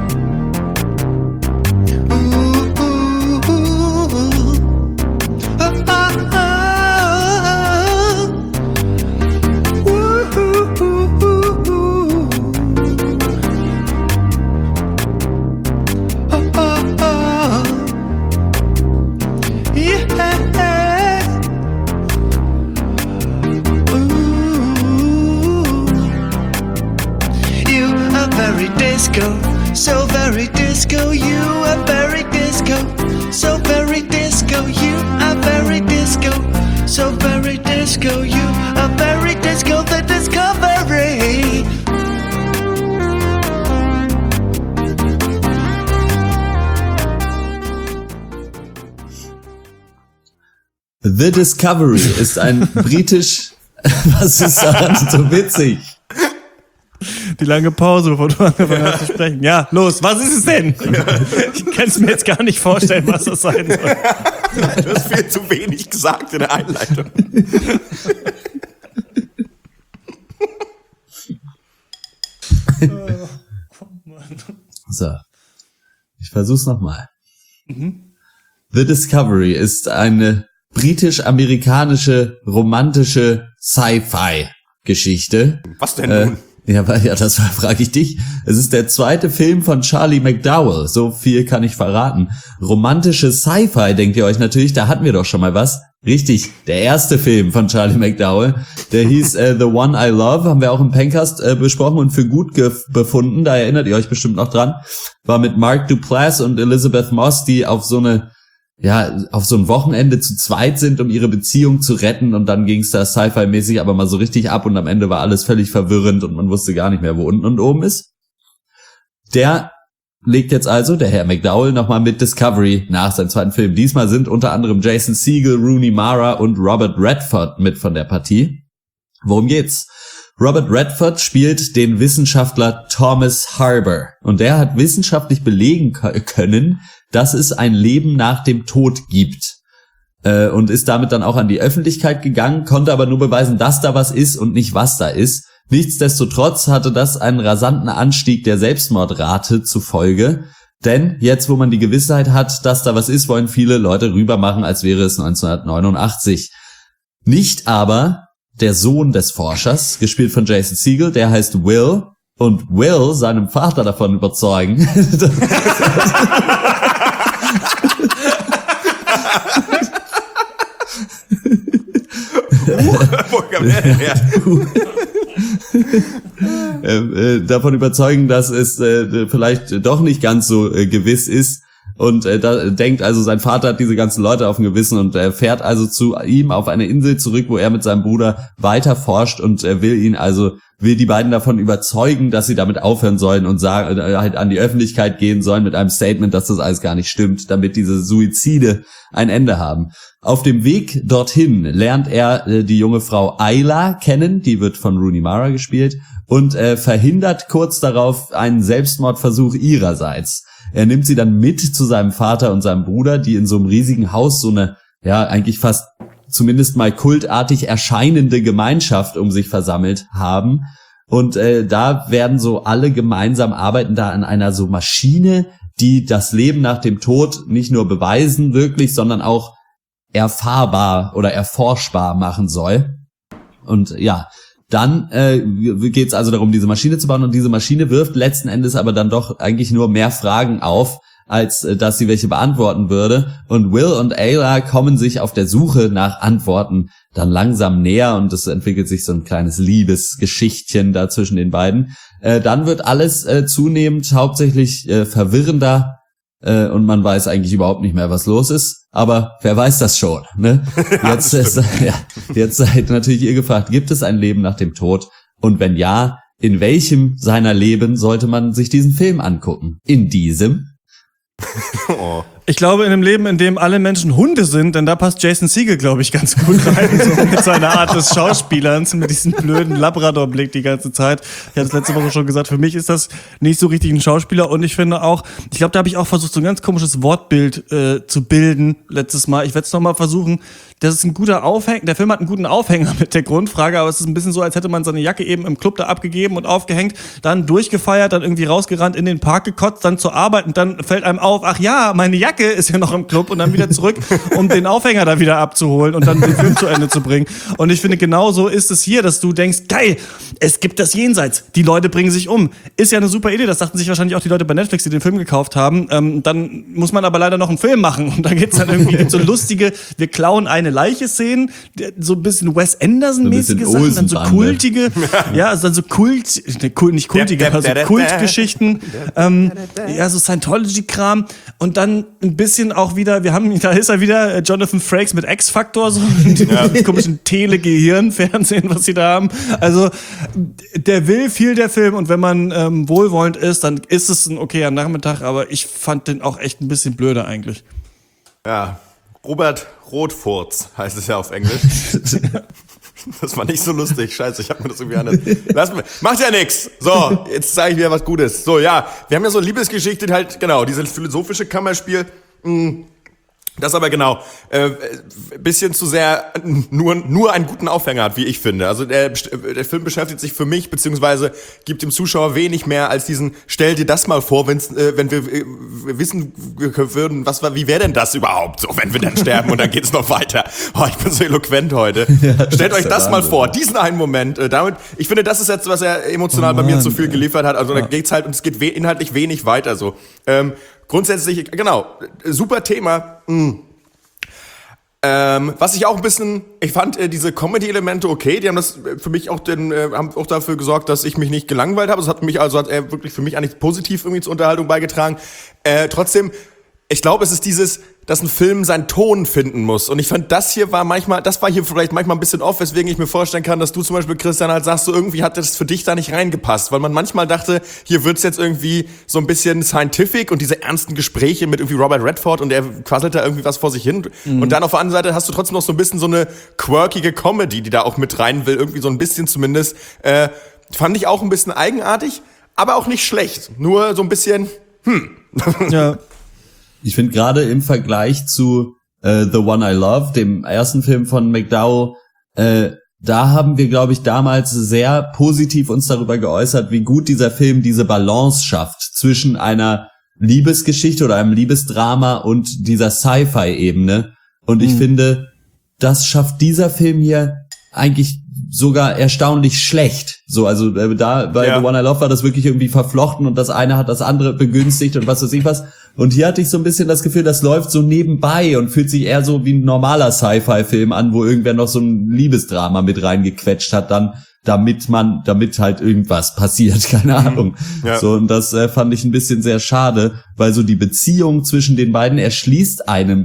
So very disco, you are very disco. So very disco, you are very disco. So very disco, you are very disco. The Discovery. The Discovery ist ein britisch... Was ist daran so witzig? Die lange Pause, bevor du angefangen hast zu sprechen. Ja, los, was ist es denn? Ich kann es mir jetzt gar nicht vorstellen, was das sein soll. Du hast viel zu wenig gesagt in der Einleitung. So, ich versuch's nochmal. The Discovery ist eine britisch-amerikanische romantische Sci-Fi-Geschichte. Was denn nun? Ja, das frage ich dich. Es ist der zweite Film von Charlie McDowell. So viel kann ich verraten. Romantische Sci-Fi, denkt ihr euch natürlich, da hatten wir doch schon mal was. Richtig, der erste Film von Charlie McDowell. Der hieß The One I Love, haben wir auch im Pencast besprochen und für gut befunden. Da erinnert ihr euch bestimmt noch dran. War mit Mark Duplass und Elizabeth Moss, die auf so ein Wochenende zu zweit sind, um ihre Beziehung zu retten, und dann ging's da Sci-Fi-mäßig aber mal so richtig ab und am Ende war alles völlig verwirrend und man wusste gar nicht mehr, wo unten und oben ist. Der legt jetzt also, der Herr McDowell, nochmal mit Discovery nach seinem zweiten Film. Diesmal sind unter anderem Jason Segel, Rooney Mara und Robert Redford mit von der Partie. Worum geht's? Robert Redford spielt den Wissenschaftler Thomas Harbour und der hat wissenschaftlich belegen können, dass es ein Leben nach dem Tod gibt. Und ist damit dann auch an die Öffentlichkeit gegangen, konnte aber nur beweisen, dass da was ist und nicht was da ist. Nichtsdestotrotz hatte das einen rasanten Anstieg der Selbstmordrate zur Folge. Denn jetzt, wo man die Gewissheit hat, dass da was ist, wollen viele Leute rübermachen, als wäre es 1989. Nicht aber der Sohn des Forschers, gespielt von Jason Segel, der heißt Will, und Will seinem Vater davon überzeugen. Davon überzeugen, dass es vielleicht doch nicht ganz so gewiss ist. Und da denkt also, sein Vater hat diese ganzen Leute auf dem Gewissen und fährt also zu ihm auf eine Insel zurück, wo er mit seinem Bruder weiter forscht und will die beiden davon überzeugen, dass sie damit aufhören sollen und halt an die Öffentlichkeit gehen sollen mit einem Statement, dass das alles gar nicht stimmt, damit diese Suizide ein Ende haben. Auf dem Weg dorthin lernt er die junge Frau Ayla kennen, die wird von Rooney Mara gespielt, und verhindert kurz darauf einen Selbstmordversuch ihrerseits. Er nimmt sie dann mit zu seinem Vater und seinem Bruder, die in so einem riesigen Haus so eine, ja, eigentlich fast zumindest mal kultartig erscheinende Gemeinschaft um sich versammelt haben. Und da werden so alle gemeinsam arbeiten da an einer so Maschine, die das Leben nach dem Tod nicht nur beweisen wirklich, sondern auch erfahrbar oder erforschbar machen soll. Und ja, dann geht's also darum, diese Maschine zu bauen, und diese Maschine wirft letzten Endes aber dann doch eigentlich nur mehr Fragen auf, als dass sie welche beantworten würde. Und Will und Ayla kommen sich auf der Suche nach Antworten dann langsam näher und es entwickelt sich so ein kleines Liebesgeschichtchen da zwischen den beiden. Dann wird alles zunehmend hauptsächlich verwirrender und man weiß eigentlich überhaupt nicht mehr, was los ist. Aber wer weiß das schon, ne? Jetzt seid natürlich ihr gefragt, gibt es ein Leben nach dem Tod? Und wenn ja, in welchem seiner Leben sollte man sich diesen Film angucken? In diesem? Oh. Ich glaube, in einem Leben, in dem alle Menschen Hunde sind, denn da passt Jason Segel, glaube ich, ganz gut rein, so mit seiner Art des Schauspielerns, mit diesem blöden Labrador-Blick die ganze Zeit. Ich hatte es letzte Woche schon gesagt, für mich ist das nicht so richtig ein Schauspieler, und ich finde auch, ich glaube, da habe ich auch versucht, so ein ganz komisches Wortbild zu bilden letztes Mal. Ich werde es nochmal versuchen. Das ist ein guter Aufhänger, der Film hat einen guten Aufhänger mit der Grundfrage, aber es ist ein bisschen so, als hätte man seine Jacke eben im Club da abgegeben und aufgehängt, dann durchgefeiert, dann irgendwie rausgerannt, in den Park gekotzt, dann zur Arbeit, und dann fällt einem auf, ach ja, meine Jacke ist ja noch im Club, und dann wieder zurück, um den Aufhänger da wieder abzuholen und dann den Film zu Ende zu bringen. Und ich finde, genau so ist es hier, dass du denkst, geil, es gibt das Jenseits, die Leute bringen sich um. Ist ja eine super Idee, das dachten sich wahrscheinlich auch die Leute bei Netflix, die den Film gekauft haben. Dann muss man aber leider noch einen Film machen, und da geht's dann irgendwie so lustige, wir klauen eine Leiche Szenen, so ein bisschen Wes Anderson-mäßige so Sachen, dann so kultige, ja, also dann so nicht kultige, aber so Kultgeschichten, ja, so Scientology-Kram, und dann ein bisschen auch wieder, da ist er wieder, Jonathan Frakes mit X-Factor, so mit komischen Tele-Gehirn-Fernsehen, was sie da haben. Also, der will viel, der Film, und wenn man wohlwollend ist, dann ist es ein okayer Nachmittag, aber ich fand den auch echt ein bisschen blöder eigentlich. Ja, Robert Brotfurz, heißt es ja auf Englisch. Das war nicht so lustig. Scheiße, ich habe mir das irgendwie anders. Macht ja nix. So, jetzt zeige ich wieder was Gutes. So, ja, wir haben ja so Liebesgeschichte halt, genau, dieses philosophische Kammerspiel. Das aber genau, bisschen zu sehr nur einen guten Aufhänger hat, wie ich finde. Also der Film beschäftigt sich für mich, beziehungsweise gibt dem Zuschauer wenig mehr als diesen, stell dir das mal vor, wenn wir wissen würden, wie wäre denn das überhaupt so, wenn wir dann sterben und dann geht's noch weiter. Oh, ich bin so eloquent heute. Ja, stellt euch das mal vor, diesen einen Moment. Damit, ich finde, das ist jetzt, was er emotional bei mir zu viel geliefert hat. Also da geht's halt, und es geht inhaltlich wenig weiter so. Grundsätzlich, genau, super Thema. Was ich auch ein bisschen, ich fand diese Comedy-Elemente okay, die haben das für mich auch haben auch dafür gesorgt, dass ich mich nicht gelangweilt habe. Das hat er wirklich für mich eigentlich positiv irgendwie zur Unterhaltung beigetragen. Trotzdem, ich glaube, es ist dass ein Film seinen Ton finden muss. Und ich fand, das war hier vielleicht manchmal ein bisschen off, weswegen ich mir vorstellen kann, dass du zum Beispiel, Christian, halt sagst, so irgendwie hat das für dich da nicht reingepasst. Weil man manchmal dachte, hier wird's jetzt irgendwie so ein bisschen scientific und diese ernsten Gespräche mit irgendwie Robert Redford und der quasselt da irgendwie was vor sich hin. Und dann auf der anderen Seite hast du trotzdem noch so ein bisschen so eine quirkige Comedy, die da auch mit rein will, irgendwie so ein bisschen zumindest. Fand ich auch ein bisschen eigenartig, aber auch nicht schlecht. Nur so ein bisschen, Ja. Ich finde gerade im Vergleich zu The One I Love, dem ersten Film von McDowell, da haben wir, glaube ich, damals sehr positiv uns darüber geäußert, wie gut dieser Film diese Balance schafft zwischen einer Liebesgeschichte oder einem Liebesdrama und dieser Sci-Fi-Ebene. Und ich finde, das schafft dieser Film hier eigentlich sogar erstaunlich schlecht. So, also da bei The One I Love war das wirklich irgendwie verflochten und das eine hat das andere begünstigt und was weiß ich was. Und hier hatte ich so ein bisschen das Gefühl, das läuft so nebenbei und fühlt sich eher so wie ein normaler Sci-Fi-Film an, wo irgendwer noch so ein Liebesdrama mit reingequetscht hat, dann damit halt irgendwas passiert, keine Ahnung. Ja. So, und das fand ich ein bisschen sehr schade, weil so die Beziehung zwischen den beiden erschließt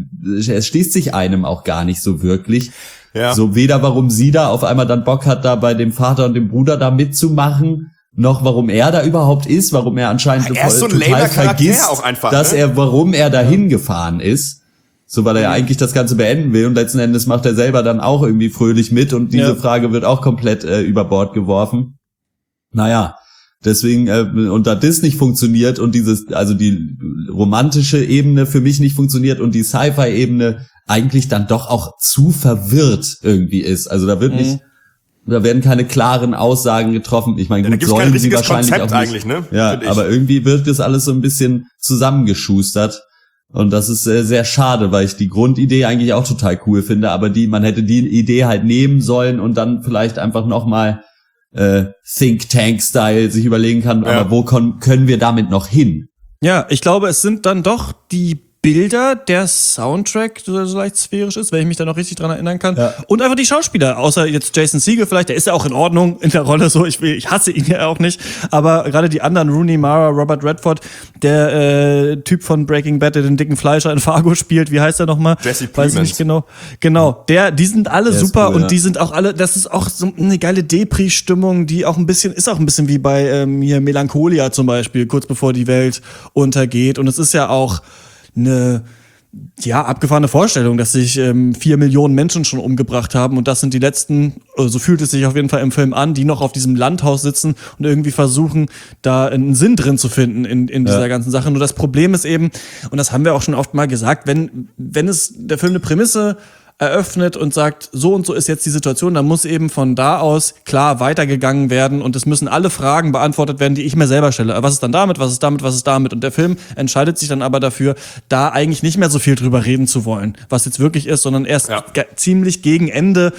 sich einem auch gar nicht so wirklich. Ja. So weder warum sie da auf einmal dann Bock hat, da bei dem Vater und dem Bruder da mitzumachen, noch warum er da überhaupt ist, warum er anscheinend so total vergisst, auch einfach, dass warum er dahin gefahren ist. So, weil er ja eigentlich das Ganze beenden will und letzten Endes macht er selber dann auch irgendwie fröhlich mit und diese Frage wird auch komplett über Bord geworfen. Naja, deswegen, und da das nicht funktioniert und die romantische Ebene für mich nicht funktioniert und die Sci-Fi-Ebene eigentlich dann doch auch zu verwirrt irgendwie ist. Also da werden keine klaren Aussagen getroffen. Ich meine, gut, sollen sie wahrscheinlich Konzept auch nicht. Ne? Ja, aber irgendwie wird das alles so ein bisschen zusammengeschustert. Und das ist sehr schade, weil ich die Grundidee eigentlich auch total cool finde, aber man hätte die Idee halt nehmen sollen und dann vielleicht einfach nochmal Think-Tank-Style sich überlegen kann, aber wo können wir damit noch hin? Ja, ich glaube, es sind dann doch die Bilder, der Soundtrack, der so leicht sphärisch ist, wenn ich mich da noch richtig dran erinnern kann. Ja. Und einfach die Schauspieler, außer jetzt Jason Segel vielleicht, der ist ja auch in Ordnung in der Rolle so, ich hasse ihn ja auch nicht, aber gerade die anderen, Rooney Mara, Robert Redford, der Typ von Breaking Bad, der den dicken Fleischer in Fargo spielt, wie heißt er nochmal? Jesse Plemons. Weiß ich nicht genau. Die sind alle super cool, und die sind auch alle, das ist auch so eine geile Depri-Stimmung, die auch ein bisschen wie bei hier Melancholia zum Beispiel, kurz bevor die Welt untergeht, und es ist ja auch eine abgefahrene Vorstellung, dass sich 4 Millionen Menschen schon umgebracht haben und das sind die letzten, so fühlt es sich auf jeden Fall im Film an, die noch auf diesem Landhaus sitzen und irgendwie versuchen, da einen Sinn drin zu finden in dieser ganzen Sache. Nur das Problem ist eben, und das haben wir auch schon oft mal gesagt, wenn der Film eine Prämisse eröffnet und sagt, so und so ist jetzt die Situation, dann muss eben von da aus klar weitergegangen werden und es müssen alle Fragen beantwortet werden, die ich mir selber stelle. Was ist dann damit, was ist damit, was ist damit? Und der Film entscheidet sich dann aber dafür, da eigentlich nicht mehr so viel drüber reden zu wollen, was jetzt wirklich ist, sondern erst ziemlich gegen Ende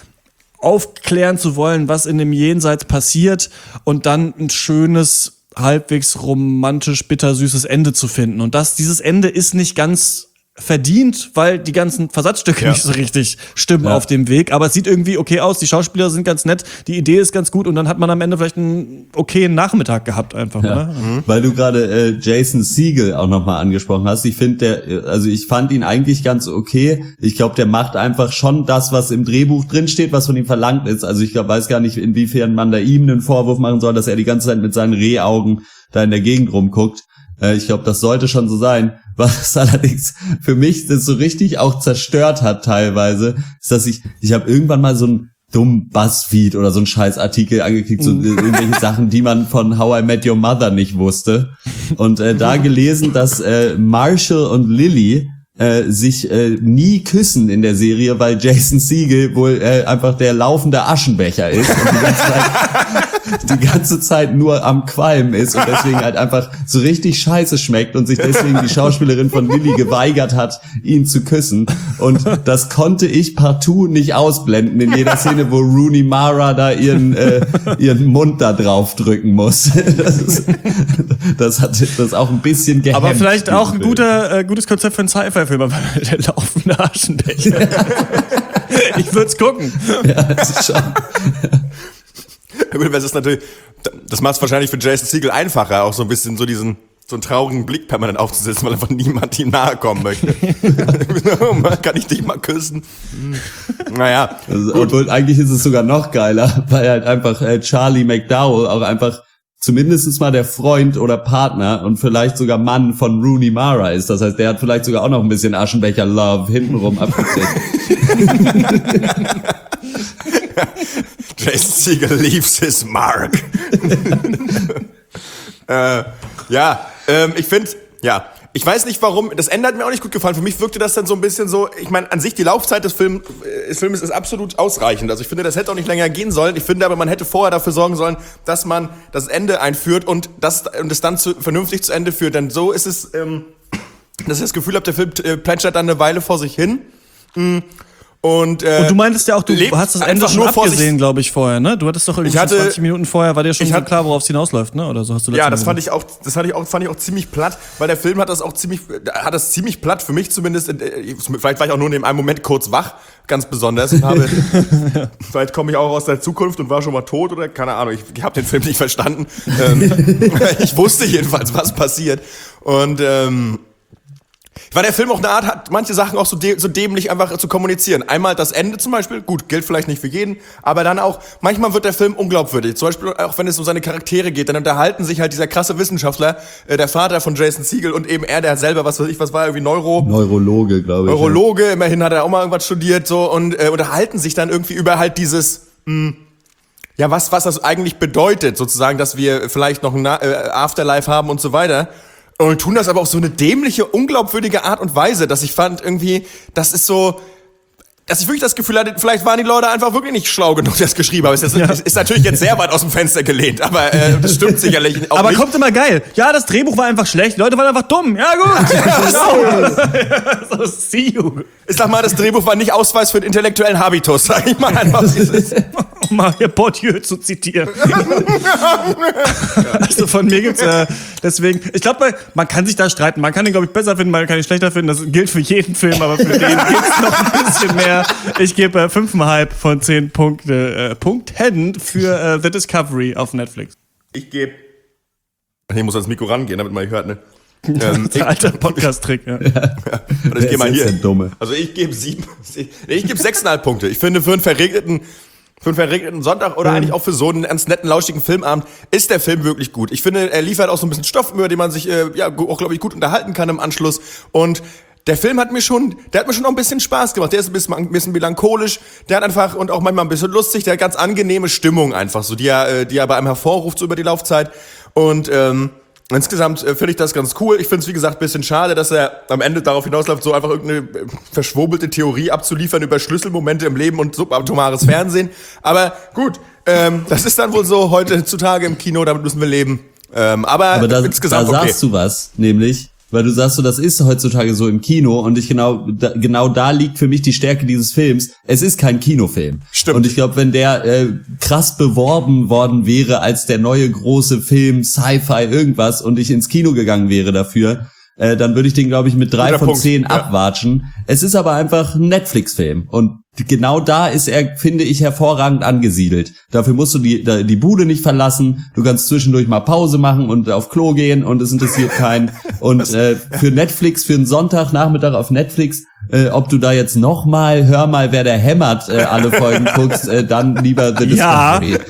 aufklären zu wollen, was in dem Jenseits passiert und dann ein schönes, halbwegs romantisch bittersüßes Ende zu finden. Und dieses Ende ist nicht ganz verdient, weil die ganzen Versatzstücke nicht so richtig stimmen auf dem Weg, aber es sieht irgendwie okay aus, die Schauspieler sind ganz nett, die Idee ist ganz gut und dann hat man am Ende vielleicht einen okayen Nachmittag gehabt einfach, oder? Weil du gerade Jason Segel auch nochmal angesprochen hast, ich fand ihn eigentlich ganz okay, ich glaube, der macht einfach schon das, was im Drehbuch drinsteht, was von ihm verlangt ist, also ich weiß gar nicht, inwiefern man da ihm einen Vorwurf machen soll, dass er die ganze Zeit mit seinen Rehaugen da in der Gegend rumguckt. Ich glaube, das sollte schon so sein. Was allerdings für mich das so richtig auch zerstört hat teilweise, ist, dass ich habe irgendwann mal so einen dummen BuzzFeed oder so einen Scheißartikel angeklickt, so irgendwelche Sachen, die man von How I Met Your Mother nicht wusste. Und da gelesen, dass Marshall und Lily sich nie küssen in der Serie, weil Jason Segel wohl einfach der laufende Aschenbecher ist und die ganze Zeit nur am Qualmen ist und deswegen halt einfach so richtig scheiße schmeckt und sich deswegen die Schauspielerin von Lily geweigert hat, ihn zu küssen. Und das konnte ich partout nicht ausblenden in jeder Szene, wo Rooney Mara da ihren Mund da drauf drücken muss. Das hat das auch ein bisschen gehemmt. Aber vielleicht auch ein gutes Konzept für einen Sci-Fi-Film, aber der laufende Aschenbecher. Ich würde es gucken. Ja, das ist schon. Das ist natürlich, das macht es wahrscheinlich für Jason Segel einfacher, auch so ein bisschen so einen traurigen Blick permanent aufzusetzen, weil einfach niemand ihm nahe kommen möchte. Kann ich dich mal küssen? Naja. Also, obwohl eigentlich ist es sogar noch geiler, weil halt einfach Charlie McDowell auch einfach zumindest mal der Freund oder Partner und vielleicht sogar Mann von Rooney Mara ist. Das heißt, der hat vielleicht sogar auch noch ein bisschen Aschenbecher-Love hintenrum abgekriegt. Jason Segel leaves his mark. Ich finde, ich weiß nicht warum, das Ende hat mir auch nicht gut gefallen. Für mich wirkte das dann so ein bisschen so, ich meine, an sich die Laufzeit des Films ist absolut ausreichend. Also ich finde, das hätte auch nicht länger gehen sollen. Ich finde aber, man hätte vorher dafür sorgen sollen, dass man das Ende einführt und es dann vernünftig zu Ende führt. Denn so ist es, dass ich das Gefühl habe, der Film plätschert dann eine Weile vor sich hin. Und du meintest ja auch, du hast das Ende schon abgesehen, glaube ich, vorher, ne? Du hattest doch irgendwie 20 Minuten vorher, war dir schon so klar, worauf es hinausläuft, ne? Oder so hast du das? Ja, das fand ich auch ziemlich platt, weil der Film hat das ziemlich platt, für mich zumindest. Vielleicht war ich auch nur in dem einen Moment kurz wach, ganz besonders. Vielleicht komme ich auch aus der Zukunft und war schon mal tot oder keine Ahnung. Ich habe den Film nicht verstanden. Ich wusste jedenfalls, was passiert. Und weil der Film auch eine Art hat, manche Sachen auch so dämlich einfach zu kommunizieren. Einmal das Ende zum Beispiel, gut, gilt vielleicht nicht für jeden, aber dann auch, manchmal wird der Film unglaubwürdig. Zum Beispiel auch, wenn es um seine Charaktere geht, dann unterhalten sich halt dieser krasse Wissenschaftler, der Vater von Jason Segel und eben er, der selber, was war irgendwie Neurologe, glaube ich. Neurologe, ja. Immerhin hat er auch mal irgendwas studiert, so, und unterhalten sich dann irgendwie über halt dieses, was das eigentlich bedeutet, sozusagen, dass wir vielleicht noch ein Afterlife haben und so weiter. Und tun das aber auf so eine dämliche, unglaubwürdige Art und Weise, dass ich fand irgendwie, das ist so, dass ich wirklich das Gefühl hatte, vielleicht waren die Leute einfach wirklich nicht schlau genug, die das geschrieben haben. Ist natürlich jetzt sehr weit aus dem Fenster gelehnt, aber das stimmt sicherlich auch aber nicht. Aber kommt immer geil. Ja, das Drehbuch war einfach schlecht, die Leute waren einfach dumm. Ja gut. So, see you. Ich sag mal, das Drehbuch war nicht Ausweis für den intellektuellen Habitus, sag ich mal einfach. Um mal hier Bourdieu zu zitieren. Also von mir gibt's deswegen, ich glaube, man kann sich da streiten. Man kann den, glaube ich, besser finden, man kann ihn schlechter finden. Das gilt für jeden Film, aber für den gibt's noch ein bisschen mehr. Ich gebe 5,5 von 10 Punkten für The Discovery auf Netflix. Ich muss ans Mikro rangehen, damit man mich hört, ne? Der alte Podcast-Trick, ja. Und ich gehe mal hier. Also ich gebe 6,5 Punkte. Ich finde, für einen verregneten Sonntag oder eigentlich auch für so einen ganz netten, lauschigen Filmabend ist der Film wirklich gut. Ich finde, er liefert auch so ein bisschen Stoff, über den man sich auch, glaube ich, gut unterhalten kann im Anschluss. Und der Film hat mir schon auch ein bisschen Spaß gemacht. Der ist ein bisschen melancholisch, der hat einfach und auch manchmal ein bisschen lustig, der hat ganz angenehme Stimmung einfach, so die er bei einem hervorruft so über die Laufzeit. Und insgesamt finde ich das ganz cool. Ich finde es, wie gesagt, ein bisschen schade, dass er am Ende darauf hinausläuft, so einfach irgendeine verschwurbelte Theorie abzuliefern über Schlüsselmomente im Leben und subatomares Fernsehen. Aber gut, das ist dann wohl so heutzutage im Kino, damit müssen wir leben. Aber insgesamt da sagst du was, nämlich, weil du sagst so, das ist heutzutage so im Kino und genau da liegt für mich die Stärke dieses Films. Es ist kein Kinofilm. Stimmt. Und ich glaube, wenn der krass beworben worden wäre als der neue große Film, Sci-Fi, irgendwas und ich ins Kino gegangen wäre dafür, dann würde ich den, glaube ich, mit 3 von 10 abwatschen. Es ist aber einfach ein Netflix-Film und genau da ist er, finde ich, hervorragend angesiedelt. Dafür musst du die Bude nicht verlassen. Du kannst zwischendurch mal Pause machen und auf Klo gehen und es interessiert keinen. Und für Netflix, für einen Sonntagnachmittag auf Netflix, ob du da jetzt nochmal, hör mal, wer der hämmert, alle Folgen guckst, dann lieber The Discovery.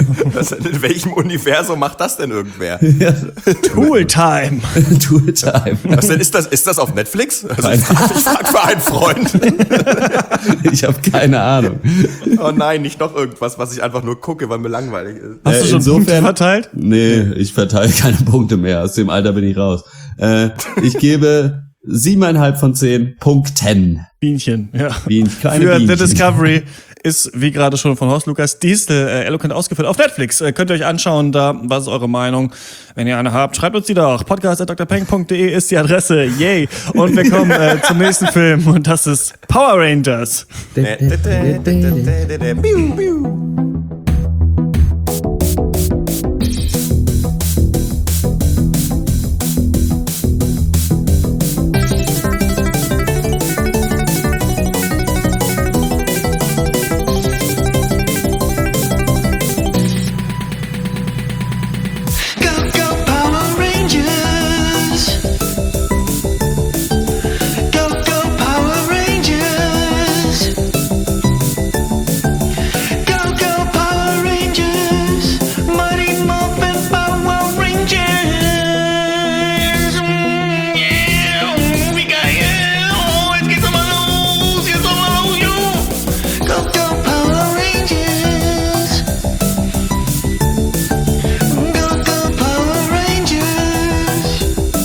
In welchem Universum macht das denn irgendwer? Tooltime. Tooltime. Was denn, ist das auf Netflix? Also ich frag für einen Freund. Ich habe keine Ahnung. Oh nein, nicht noch irgendwas, was ich einfach nur gucke, weil mir langweilig ist. Hast du schon insofern- Punkte verteilt? Nee, ich verteile keine Punkte mehr. Aus dem Alter bin ich raus. Ich gebe 7,5 von 10 Punkten. Bienchen, ja. Kleine Für Bienchen. The Discovery ist, wie gerade schon von Horst Lukas Diesel eloquent ausgeführt, auf Netflix. Könnt ihr euch anschauen, da, was ist eure Meinung? Wenn ihr eine habt, schreibt uns die doch. podcast@drpeng.de ist die Adresse. Yay. Und wir kommen zum nächsten Film und das ist Power Rangers. Go, go, Power Rangers. Go, go, Power Rangers. Go, go, Power Rangers. Mighty Morphin Power Rangers. Yeah, we got jetzt geht's aber los, Go, go, Power Rangers. Go, go, Power Rangers.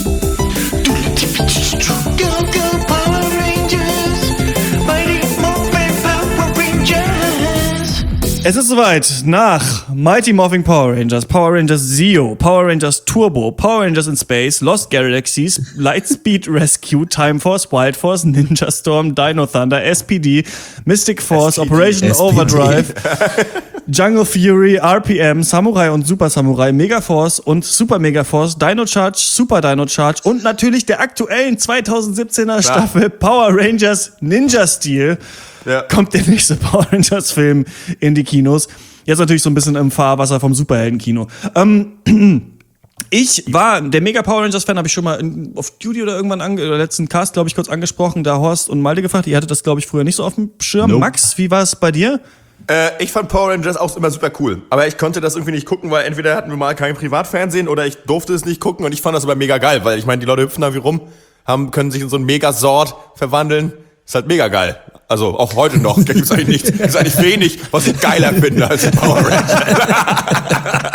Go, go, Power Rangers. Mighty Morphin Power Rangers. Es ist soweit. Nach Mighty Morphin Power Rangers Zeo, Power Rangers Turbo, Power Rangers in Space, Lost Galaxies, Lightspeed Rescue, Time Force, Wild Force, Ninja Storm, Dino Thunder, SPD, Mystic Force, Operation SPD. Overdrive, Jungle Fury, RPM, Samurai und Super Samurai, Megaforce und Super Megaforce, Dino Charge, Super Dino Charge und natürlich der aktuellen 2017er Staffel Power Rangers Ninja Steel. Ja. Kommt der nächste Power Rangers Film in die Kinos. Jetzt natürlich so ein bisschen im Fahrwasser vom Superheldenkino. Ich war der mega Power Rangers Fan, habe ich schon mal auf Duty oder irgendwann oder letzten Cast, glaube ich, kurz angesprochen, da Horst und Malte gefragt. Ihr hattet das, glaube ich, früher nicht so auf dem Schirm. Nope. Max, wie war es bei dir? Ich fand Power Rangers auch immer super cool. Aber ich konnte das irgendwie nicht gucken, weil entweder hatten wir mal kein Privatfernsehen oder ich durfte es nicht gucken und ich fand das aber mega geil, weil ich meine, die Leute hüpfen da wie rum, können sich in so einen Megasort verwandeln. Ist halt mega geil. Also auch heute noch. Da gibt's eigentlich nichts. Gibt's eigentlich wenig, was ich geiler finde als die Power Rangers.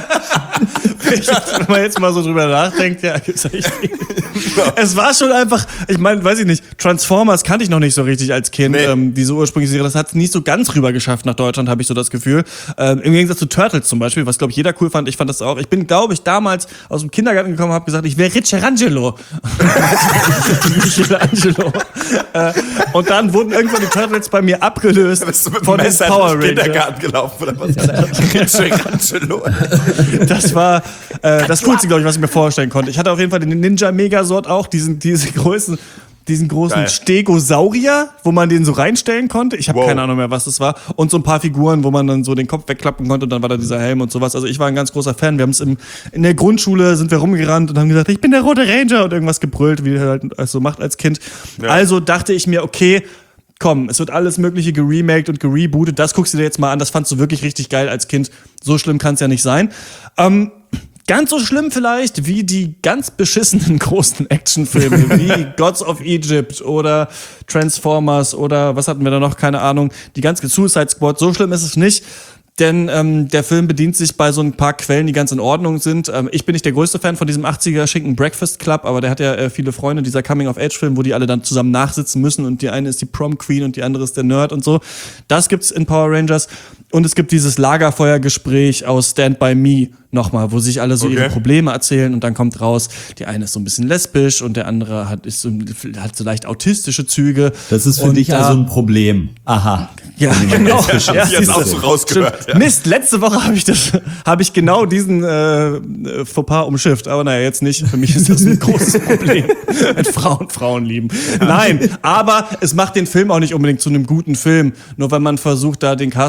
Wenn man jetzt mal so drüber nachdenkt, ja, gibt's echt viel. Es war schon einfach, ich meine, weiß ich nicht, Transformers kannte ich noch nicht so richtig als Kind. Nee. Diese ursprüngliche Serie, das hat es nicht so ganz rüber geschafft nach Deutschland, habe ich so das Gefühl. Im Gegensatz zu Turtles zum Beispiel, was, glaube ich, jeder cool fand. Ich fand das auch. Ich bin, glaube ich, damals aus dem Kindergarten gekommen und habe gesagt, ich wäre Michelangelo. Michelangelo. Und dann wurden irgendwann die Turtles bei mir abgelöst Bist du mit dem von den Messer Power in den Rangers. Kindergarten gelaufen oder was? Michelangelo. Das war das Coolste, glaube ich, was ich mir vorstellen konnte. Ich hatte auf jeden Fall den Ninja Megasort auch, diesen großen Geil. Stegosaurier, wo man den so reinstellen konnte. Ich habe Wow. keine Ahnung mehr, was das war. Und so ein paar Figuren, wo man dann so den Kopf wegklappen konnte und dann war da dieser Helm und sowas. Also ich war ein ganz großer Fan. Wir haben es in der Grundschule, sind wir rumgerannt und haben gesagt, ich bin der rote Ranger und irgendwas gebrüllt, wie er halt so macht als Kind. Ja. Also dachte ich mir, okay, komm, es wird alles Mögliche geremaked und gerebootet. Das guckst du dir jetzt mal an. Das fandst du wirklich richtig geil als Kind. So schlimm kann es ja nicht sein. Ganz so schlimm vielleicht wie die ganz beschissenen großen Actionfilme wie Gods of Egypt oder Transformers oder was hatten wir da noch? Keine Ahnung. Die ganze Suicide Squad. So schlimm ist es nicht. Denn der Film bedient sich bei so ein paar Quellen, die ganz in Ordnung sind. Ich bin nicht der größte Fan von diesem 80er Schinken Breakfast Club, aber der hat ja viele Freunde, dieser Coming-of-Age-Film, wo die alle dann zusammen nachsitzen müssen und die eine ist die Prom Queen und die andere ist der Nerd und so. Das gibt's in Power Rangers. Und es gibt dieses Lagerfeuergespräch aus Stand By Me nochmal, wo sich alle so ihre Probleme erzählen und dann kommt raus, die eine ist so ein bisschen lesbisch und der andere hat so leicht autistische Züge. Das ist für Und dich da- also ein Problem. Aha. Ja, genau. Ja, Ja, jetzt auch so rausgehört. Stimmt. Mist, letzte Woche habe ich genau diesen Fauxpas umschifft. Aber naja, jetzt nicht. Für mich ist das ein großes Problem. Mit Frauen lieben. Nein, aber es macht den Film auch nicht unbedingt zu einem guten Film. Nur wenn man versucht, da den Cast ein bisschen mehr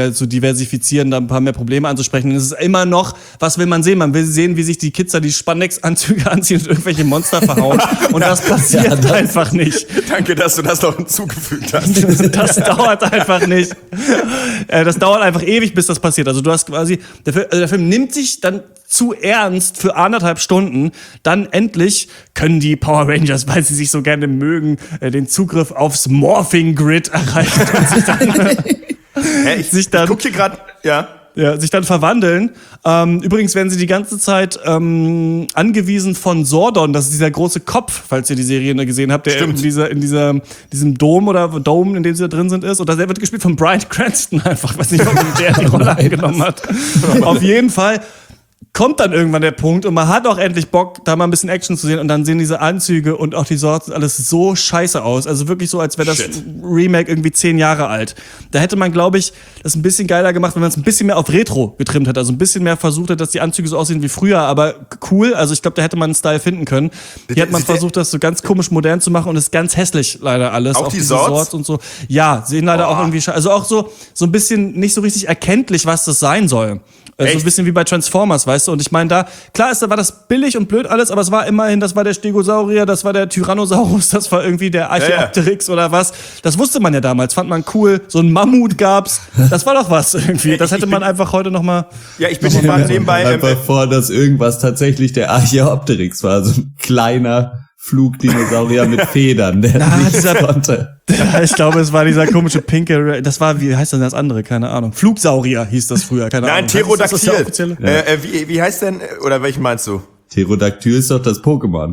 zu diversifizieren, da ein paar mehr Probleme anzusprechen. Es ist immer noch, was will man sehen? Man will sehen, wie sich die Kids da die Spandex-Anzüge anziehen und irgendwelche Monster verhauen. Und das passiert einfach nicht. Danke, dass du das noch hinzugefügt hast. Das dauert einfach nicht. Das dauert einfach ewig, bis das passiert. Also du hast quasi, der Film nimmt sich dann zu ernst für 1,5 Stunden. Dann endlich können die Power Rangers, weil sie sich so gerne mögen, den Zugriff aufs Morphing Grid erreichen und sich dann, Ich guck hier gerade, sich dann verwandeln. Übrigens werden sie die ganze Zeit angewiesen von Zordon, das ist dieser große Kopf, falls ihr die Serie gesehen habt, der in diesem Dome, in dem sie da drin sind, ist. Und der wird gespielt von Bryan Cranston einfach. Ich weiß nicht, warum der die Rolle angenommen hat. Auf jeden Fall kommt dann irgendwann der Punkt und man hat auch endlich Bock, da mal ein bisschen Action zu sehen und dann sehen diese Anzüge und auch die Sorten alles so scheiße aus. Also wirklich so, als wäre das Remake irgendwie 10 Jahre alt. Da hätte man, glaube ich, das ein bisschen geiler gemacht, wenn man es ein bisschen mehr auf Retro getrimmt hätte. Also ein bisschen mehr versucht hätte, dass die Anzüge so aussehen wie früher, aber cool. Also ich glaube, da hätte man einen Style finden können. Hier hat man versucht, das so ganz komisch modern zu machen und ist ganz hässlich leider alles. Auch die Sorts und so. Ja, sehen leider auch irgendwie also auch so ein bisschen nicht so richtig erkenntlich, was das sein soll. So ein bisschen wie bei Transformers, weißt du? Und ich meine, da war das billig und blöd alles, aber es war immerhin, das war der Stegosaurier, das war der Tyrannosaurus, das war irgendwie der Archaeopteryx oder was. Das wusste man ja damals, fand man cool. So ein Mammut gab's. Das war doch was irgendwie. Das hätte man einfach heute noch mal. Ja, ich bin mal nebenbei. Einfach vor, dass irgendwas tatsächlich der Archaeopteryx war. So ein kleiner Flugdinosaurier mit Federn, der nichts konnte. Ja, ich glaube, es war dieser komische pinke, das war, wie heißt denn das andere? Keine Ahnung. Flugsaurier hieß das früher, keine Ahnung. Nein, Pterodactyl. Ja. Wie heißt denn, oder welchen meinst du? Pterodactyl ist doch das Pokémon.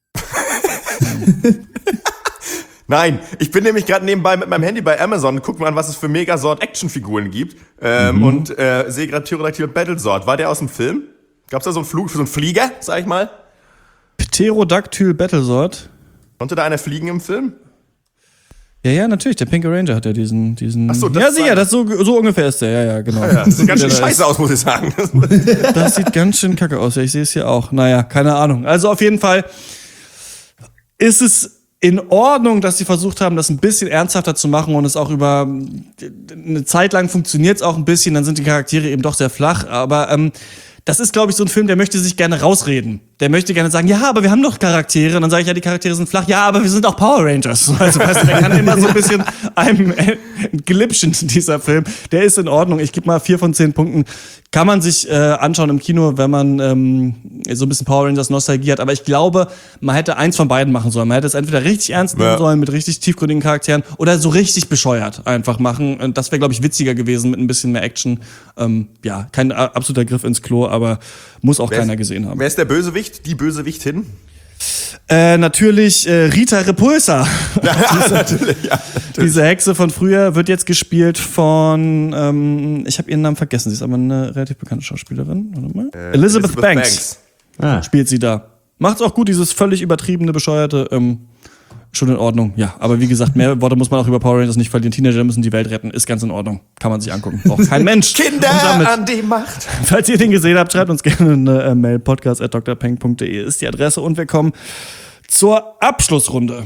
Nein, ich bin nämlich gerade nebenbei mit meinem Handy bei Amazon, guck mal an, was es für Megasort-Actionfiguren gibt und sehe gerade Pterodactyl Battlesort. War der aus dem Film? Gab's da so einen Flieger, sag ich mal? Pterodactyl Battlesort. Konnte da einer fliegen im Film? Ja, natürlich. Der Pinke Ranger hat ja diesen. Ach so, das ja, sicher, das so ungefähr ist der. Ja, genau. Ja, das sieht ganz schön scheiße aus, muss ich sagen. Das sieht ganz schön kacke aus. Ja, ich sehe es hier auch. Naja, keine Ahnung. Also auf jeden Fall ist es in Ordnung, dass sie versucht haben, das ein bisschen ernsthafter zu machen und es auch über eine Zeit lang funktioniert es auch ein bisschen. Dann sind die Charaktere eben doch sehr flach. Aber das ist, glaube ich, so ein Film, der möchte sich gerne rausreden. Der möchte gerne sagen, ja, aber wir haben doch Charaktere. Und dann sage ich, ja, die Charaktere sind flach. Ja, aber wir sind auch Power Rangers. Also, weißt du, der kann immer so ein bisschen einem glitschen, dieser Film. Der ist in Ordnung. Ich gebe mal 4 von 10 Punkten. Kann man sich anschauen im Kino, wenn man so ein bisschen Power Rangers Nostalgie hat. Aber ich glaube, man hätte eins von beiden machen sollen. Man hätte es entweder richtig ernst nehmen sollen mit richtig tiefgründigen Charakteren oder so richtig bescheuert einfach machen. Und das wäre, glaube ich, witziger gewesen mit ein bisschen mehr Action. Ja, kein absoluter Griff ins Klo, aber muss auch keiner gesehen haben. Wer ist der Bösewicht? Die Bösewichtin? Natürlich Rita Repulsa. Natürlich. Diese Hexe von früher wird jetzt gespielt von, ich habe ihren Namen vergessen, sie ist aber eine relativ bekannte Schauspielerin. Warte mal. Elizabeth Banks. Spielt sie da. Macht's auch gut, dieses völlig übertriebene, bescheuerte, schon in Ordnung. Ja, aber wie gesagt, mehr Worte muss man auch über Power Rangers nicht verlieren. Teenager müssen die Welt retten, ist ganz in Ordnung. Kann man sich angucken. Braucht kein Mensch. Kinder an die Macht. Falls ihr den gesehen habt, schreibt uns gerne eine Mail. podcast@drpeng.de ist die Adresse und wir kommen zur Abschlussrunde.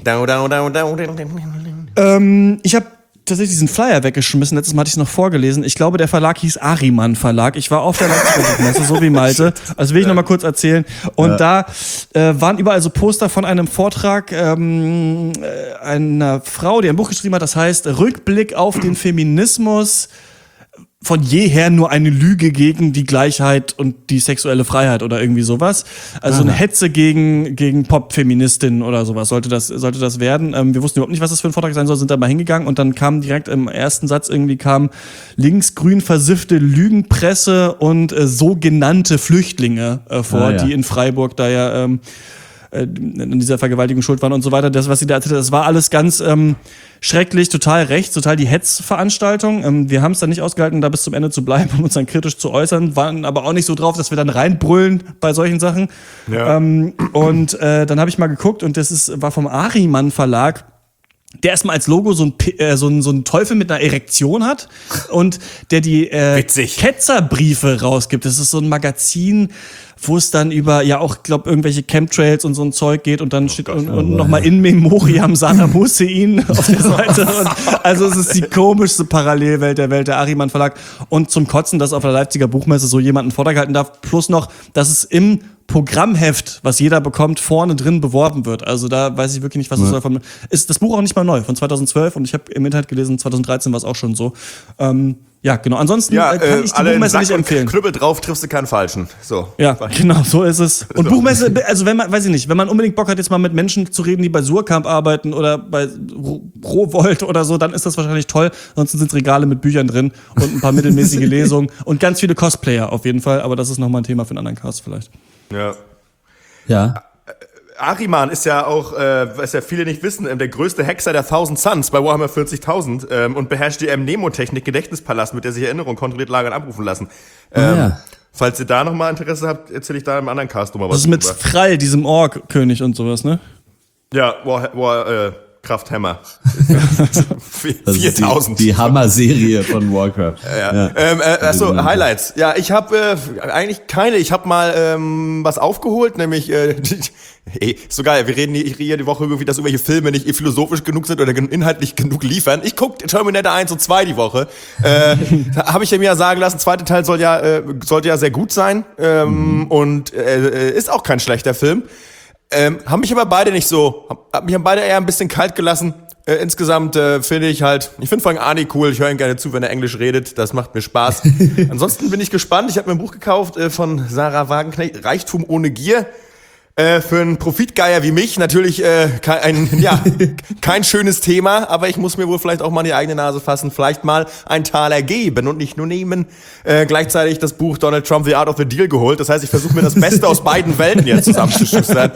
Ich habe tatsächlich diesen Flyer weggeschmissen. Letztes Mal hatte ich es noch vorgelesen. Ich glaube, der Verlag hieß Ariman Verlag. Ich war auf der Leipzig-Messe, so wie Malte. Also will ich noch mal kurz erzählen. Und da waren überall so Poster von einem Vortrag einer Frau, die ein Buch geschrieben hat, das heißt Rückblick auf den Feminismus. Von jeher nur eine Lüge gegen die Gleichheit und die sexuelle Freiheit oder irgendwie sowas. Also eine Hetze gegen Pop-Feministinnen oder sowas sollte das werden. Wir wussten überhaupt nicht, was das für ein Vortrag sein soll, sind da mal hingegangen und dann kam direkt im ersten Satz linksgrün versiffte Lügenpresse und sogenannte Flüchtlinge vor, die in Freiburg da ja in dieser Vergewaltigung schuld waren und so weiter. Das, was sie da erzählt hat, das war alles ganz schrecklich, total rechts, total die Hetzveranstaltung. Wir haben es dann nicht ausgehalten, da bis zum Ende zu bleiben, um uns dann kritisch zu äußern, waren aber auch nicht so drauf, dass wir dann reinbrüllen bei solchen Sachen. Ja. Und dann habe ich mal geguckt und das war vom Ariman Verlag. der erstmal als Logo so ein Teufel mit einer Erektion hat und der die Witzig. Ketzerbriefe rausgibt. Das ist so ein Magazin, wo es dann über, ja auch, glaube irgendwelche Chemtrails und so ein Zeug geht und dann steht und nochmal in Memoriam Saddam Hussein auf der Seite. Und, also es ist die komischste Parallelwelt der Welt, der Ariman Verlag. Und zum Kotzen, dass auf der Leipziger Buchmesse so jemand einen Vortrag halten darf, plus noch, dass es im Programmheft, was jeder bekommt, vorne drin beworben wird. Also da weiß ich wirklich nicht, was das soll. Ist das Buch auch nicht mal neu, von 2012 und ich habe im Internet gelesen, 2013 war es auch schon so. Ja, genau. Ansonsten kann ich die Buchmesse nicht empfehlen. Knüppel drauf, triffst du keinen Falschen. So. Ja, genau, so ist es. Und Buchmesse, also wenn man, weiß ich nicht, wenn man unbedingt Bock hat, jetzt mal mit Menschen zu reden, die bei Surkamp arbeiten oder bei Rowohlt oder so, dann ist das wahrscheinlich toll. Ansonsten sind Regale mit Büchern drin und ein paar mittelmäßige Lesungen und ganz viele Cosplayer auf jeden Fall. Aber das ist nochmal ein Thema für einen anderen Cast vielleicht. Ja. Ahriman ist ja auch, was ja viele nicht wissen, der größte Hexer der 1000 Suns bei Warhammer 40.000 und beherrscht die Mnemotechnik Gedächtnispalast, mit der sich Erinnerungen kontrolliert lagern abrufen lassen. Falls ihr da nochmal Interesse habt, erzähle ich da im anderen Cast nochmal was. Das ist mit Thrall, diesem Ork-König und sowas, ne? Ja, Krafthammer. Das 4000. ist die Hammer-Serie von Warcraft. Achso, Highlights. Ja, ich habe eigentlich keine. Ich habe mal was aufgeholt, nämlich ist so geil. Wir reden hier die Woche irgendwie, dass irgendwelche Filme nicht philosophisch genug sind oder inhaltlich genug liefern. Ich gucke Terminator 1 und 2 die Woche. Da habe ich mir ja sagen lassen, zweite Teil sollte ja sehr gut sein und ist auch kein schlechter Film. Haben mich aber beide nicht so, haben beide eher ein bisschen kalt gelassen. Insgesamt finde ich vor allem Arnie cool, ich höre ihn gerne zu, wenn er Englisch redet, das macht mir Spaß. Ansonsten bin ich gespannt, ich habe mir ein Buch gekauft von Sarah Wagenknecht, Reichtum ohne Gier. Für einen Profitgeier wie mich natürlich kein schönes Thema, aber ich muss mir wohl vielleicht auch mal in die eigene Nase fassen, vielleicht mal einen Taler geben und nicht nur nehmen. Gleichzeitig das Buch Donald Trump, The Art of the Deal geholt. Das heißt, ich versuche mir das Beste aus beiden Welten jetzt zusammenzuschustern.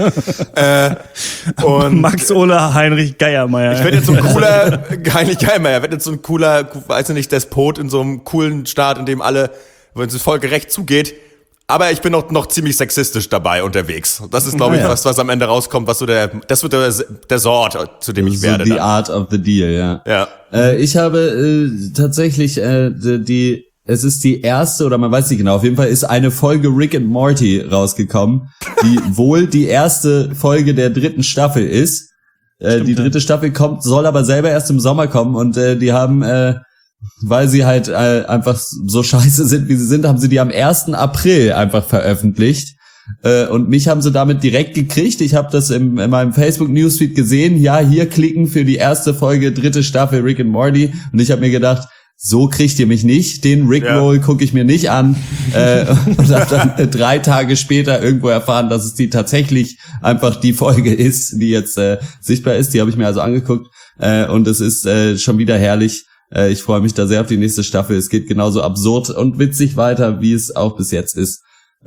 Und Max Ola Heinrich Geiermeier. Ich werde jetzt so ein cooler, Heinrich Geiermeier, werde jetzt so ein cooler, weiß ich nicht, Despot in so einem coolen Staat, in dem wenn es voll gerecht zugeht. Aber ich bin noch ziemlich sexistisch dabei unterwegs. Das ist, glaube ich, was am Ende rauskommt, das wird der Sort, zu dem ich werde. So the Art of the Deal, ja. Ich habe tatsächlich es ist die erste, oder man weiß nicht genau, auf jeden Fall ist eine Folge Rick and Morty rausgekommen, die wohl die erste Folge der 3. Staffel ist. Die 3. Staffel soll aber selber erst im Sommer kommen und die haben weil sie halt einfach so scheiße sind, wie sie sind, haben sie die am 1. April einfach veröffentlicht. Und mich haben sie damit direkt gekriegt. Ich habe das in meinem Facebook-Newsfeed gesehen. Ja, hier klicken für die erste Folge 3. Staffel Rick and Morty. Und ich habe mir gedacht, so kriegt ihr mich nicht. Den Rickroll gucke ich mir nicht an. Und habe dann 3 Tage später irgendwo erfahren, dass es die tatsächlich einfach die Folge ist, die jetzt sichtbar ist. Die habe ich mir also angeguckt. Und es ist schon wieder herrlich. Ich freue mich da sehr auf die nächste Staffel. Es geht genauso absurd und witzig weiter, wie es auch bis jetzt ist.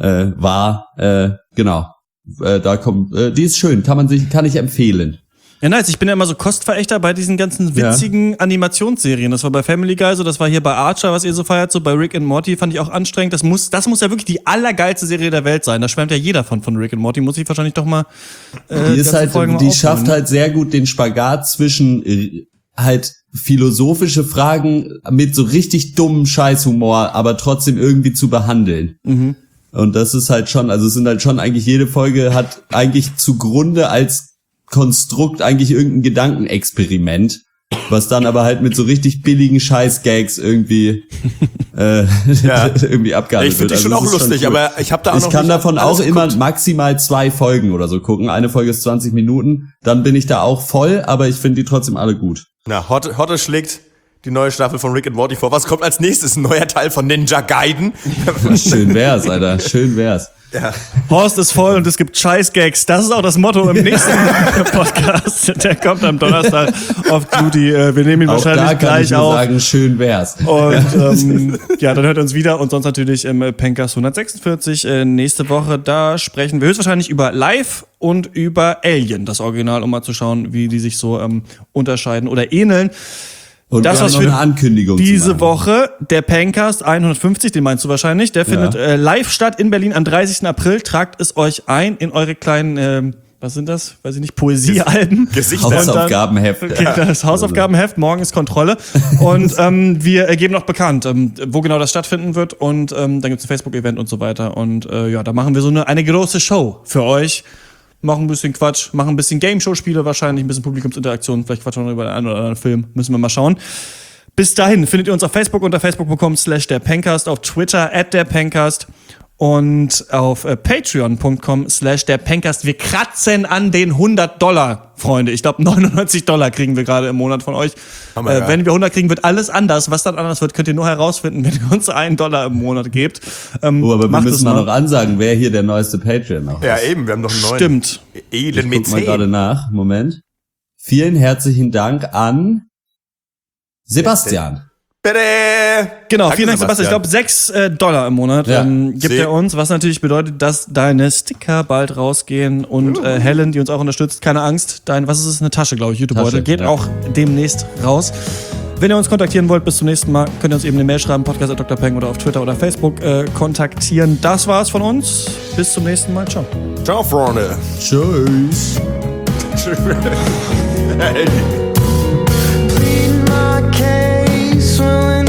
Genau. Da kommt, die ist schön, kann ich empfehlen. Ja, nice. Ich bin ja immer so Kostverächter bei diesen ganzen witzigen Animationsserien. Das war bei Family Guy so, das war hier bei Archer, was ihr so feiert, so bei Rick and Morty fand ich auch anstrengend. Das muss ja wirklich die allergeilste Serie der Welt sein. Da schwärmt ja jeder von Rick and Morty. Muss ich wahrscheinlich doch mal die schafft halt sehr gut den Spagat zwischen halt philosophische Fragen mit so richtig dummem Scheißhumor, aber trotzdem irgendwie zu behandeln. Mhm. Und das ist halt schon, also es sind halt schon eigentlich, jede Folge hat eigentlich zugrunde als Konstrukt eigentlich irgendein Gedankenexperiment, was dann aber halt mit so richtig billigen Scheiß-Gags irgendwie irgendwie abgehandelt wird. Ich finde die schon auch lustig, aber ich habe da auch noch Ich kann davon auch immer maximal 2 Folgen oder so gucken. Eine Folge ist 20 Minuten, dann bin ich da auch voll, aber ich finde die trotzdem alle gut. Na, Hotte schlägt die neue Staffel von Rick and Morty vor. Was kommt als nächstes? Ein neuer Teil von Ninja Gaiden? Schön wär's, Alter. Schön wär's. Ja. Horst ist voll und es gibt Scheiß-Gags. Das ist auch das Motto im nächsten Podcast. Der kommt am Donnerstag auf Duty. Wir nehmen ihn auch wahrscheinlich gleich auf. Sagen, schön wär's. Und ja, dann hört uns wieder. Und sonst natürlich im Pencast 146 nächste Woche. Da sprechen wir höchstwahrscheinlich über Live und über Alien, das Original, um mal zu schauen, wie die sich so unterscheiden oder ähneln. Und das was für eine Ankündigung diese Woche, der Pencast 150, den meinst du wahrscheinlich, der findet live statt in Berlin am 30. April. Tragt es euch ein in eure kleinen was sind das? Weiß ich nicht, Poesiealben. Gesichter. Hausaufgabenheft. Das Hausaufgabenheft, morgen ist Kontrolle. Und wir geben noch bekannt, wo genau das stattfinden wird. Und dann gibt's ein Facebook-Event und so weiter. Und da machen wir so eine große Show für euch. Machen ein bisschen Quatsch, machen ein bisschen Game-Show-Spiele wahrscheinlich, ein bisschen Publikumsinteraktion. Vielleicht quatschen wir noch über den einen oder anderen Film. Müssen wir mal schauen. Bis dahin findet ihr uns auf Facebook unter facebook.com/derpencast, auf Twitter @derpencast und auf patreon.com/derpencast. Wir kratzen an den $100, Freunde. Ich glaube, $99 kriegen wir gerade im Monat von euch. Wenn wir 100 kriegen, wird alles anders. Was dann anders wird, könnt ihr nur herausfinden, wenn ihr uns $1 im Monat gebt. Aber wir müssen mal noch ansagen, wer hier der neueste Patreon noch ist. Ja, eben, wir haben noch einen neuen. Stimmt. Ich guck mal gerade nach. Moment. Vielen herzlichen Dank an Sebastian. Bitte! Genau, vielen Dank, Sebastian. Ich glaube, $6 im Monat gibt er uns, was natürlich bedeutet, dass deine Sticker bald rausgehen und Helen, die uns auch unterstützt, keine Angst, was ist es, eine Tasche, glaube ich, Jutebeutel, geht auch demnächst raus. Wenn ihr uns kontaktieren wollt, bis zum nächsten Mal, könnt ihr uns eben eine Mail schreiben, podcast@drpeng oder auf Twitter oder Facebook kontaktieren. Das war's von uns. Bis zum nächsten Mal. Ciao. Ciao, Freunde. Tschüss. Plead my case, will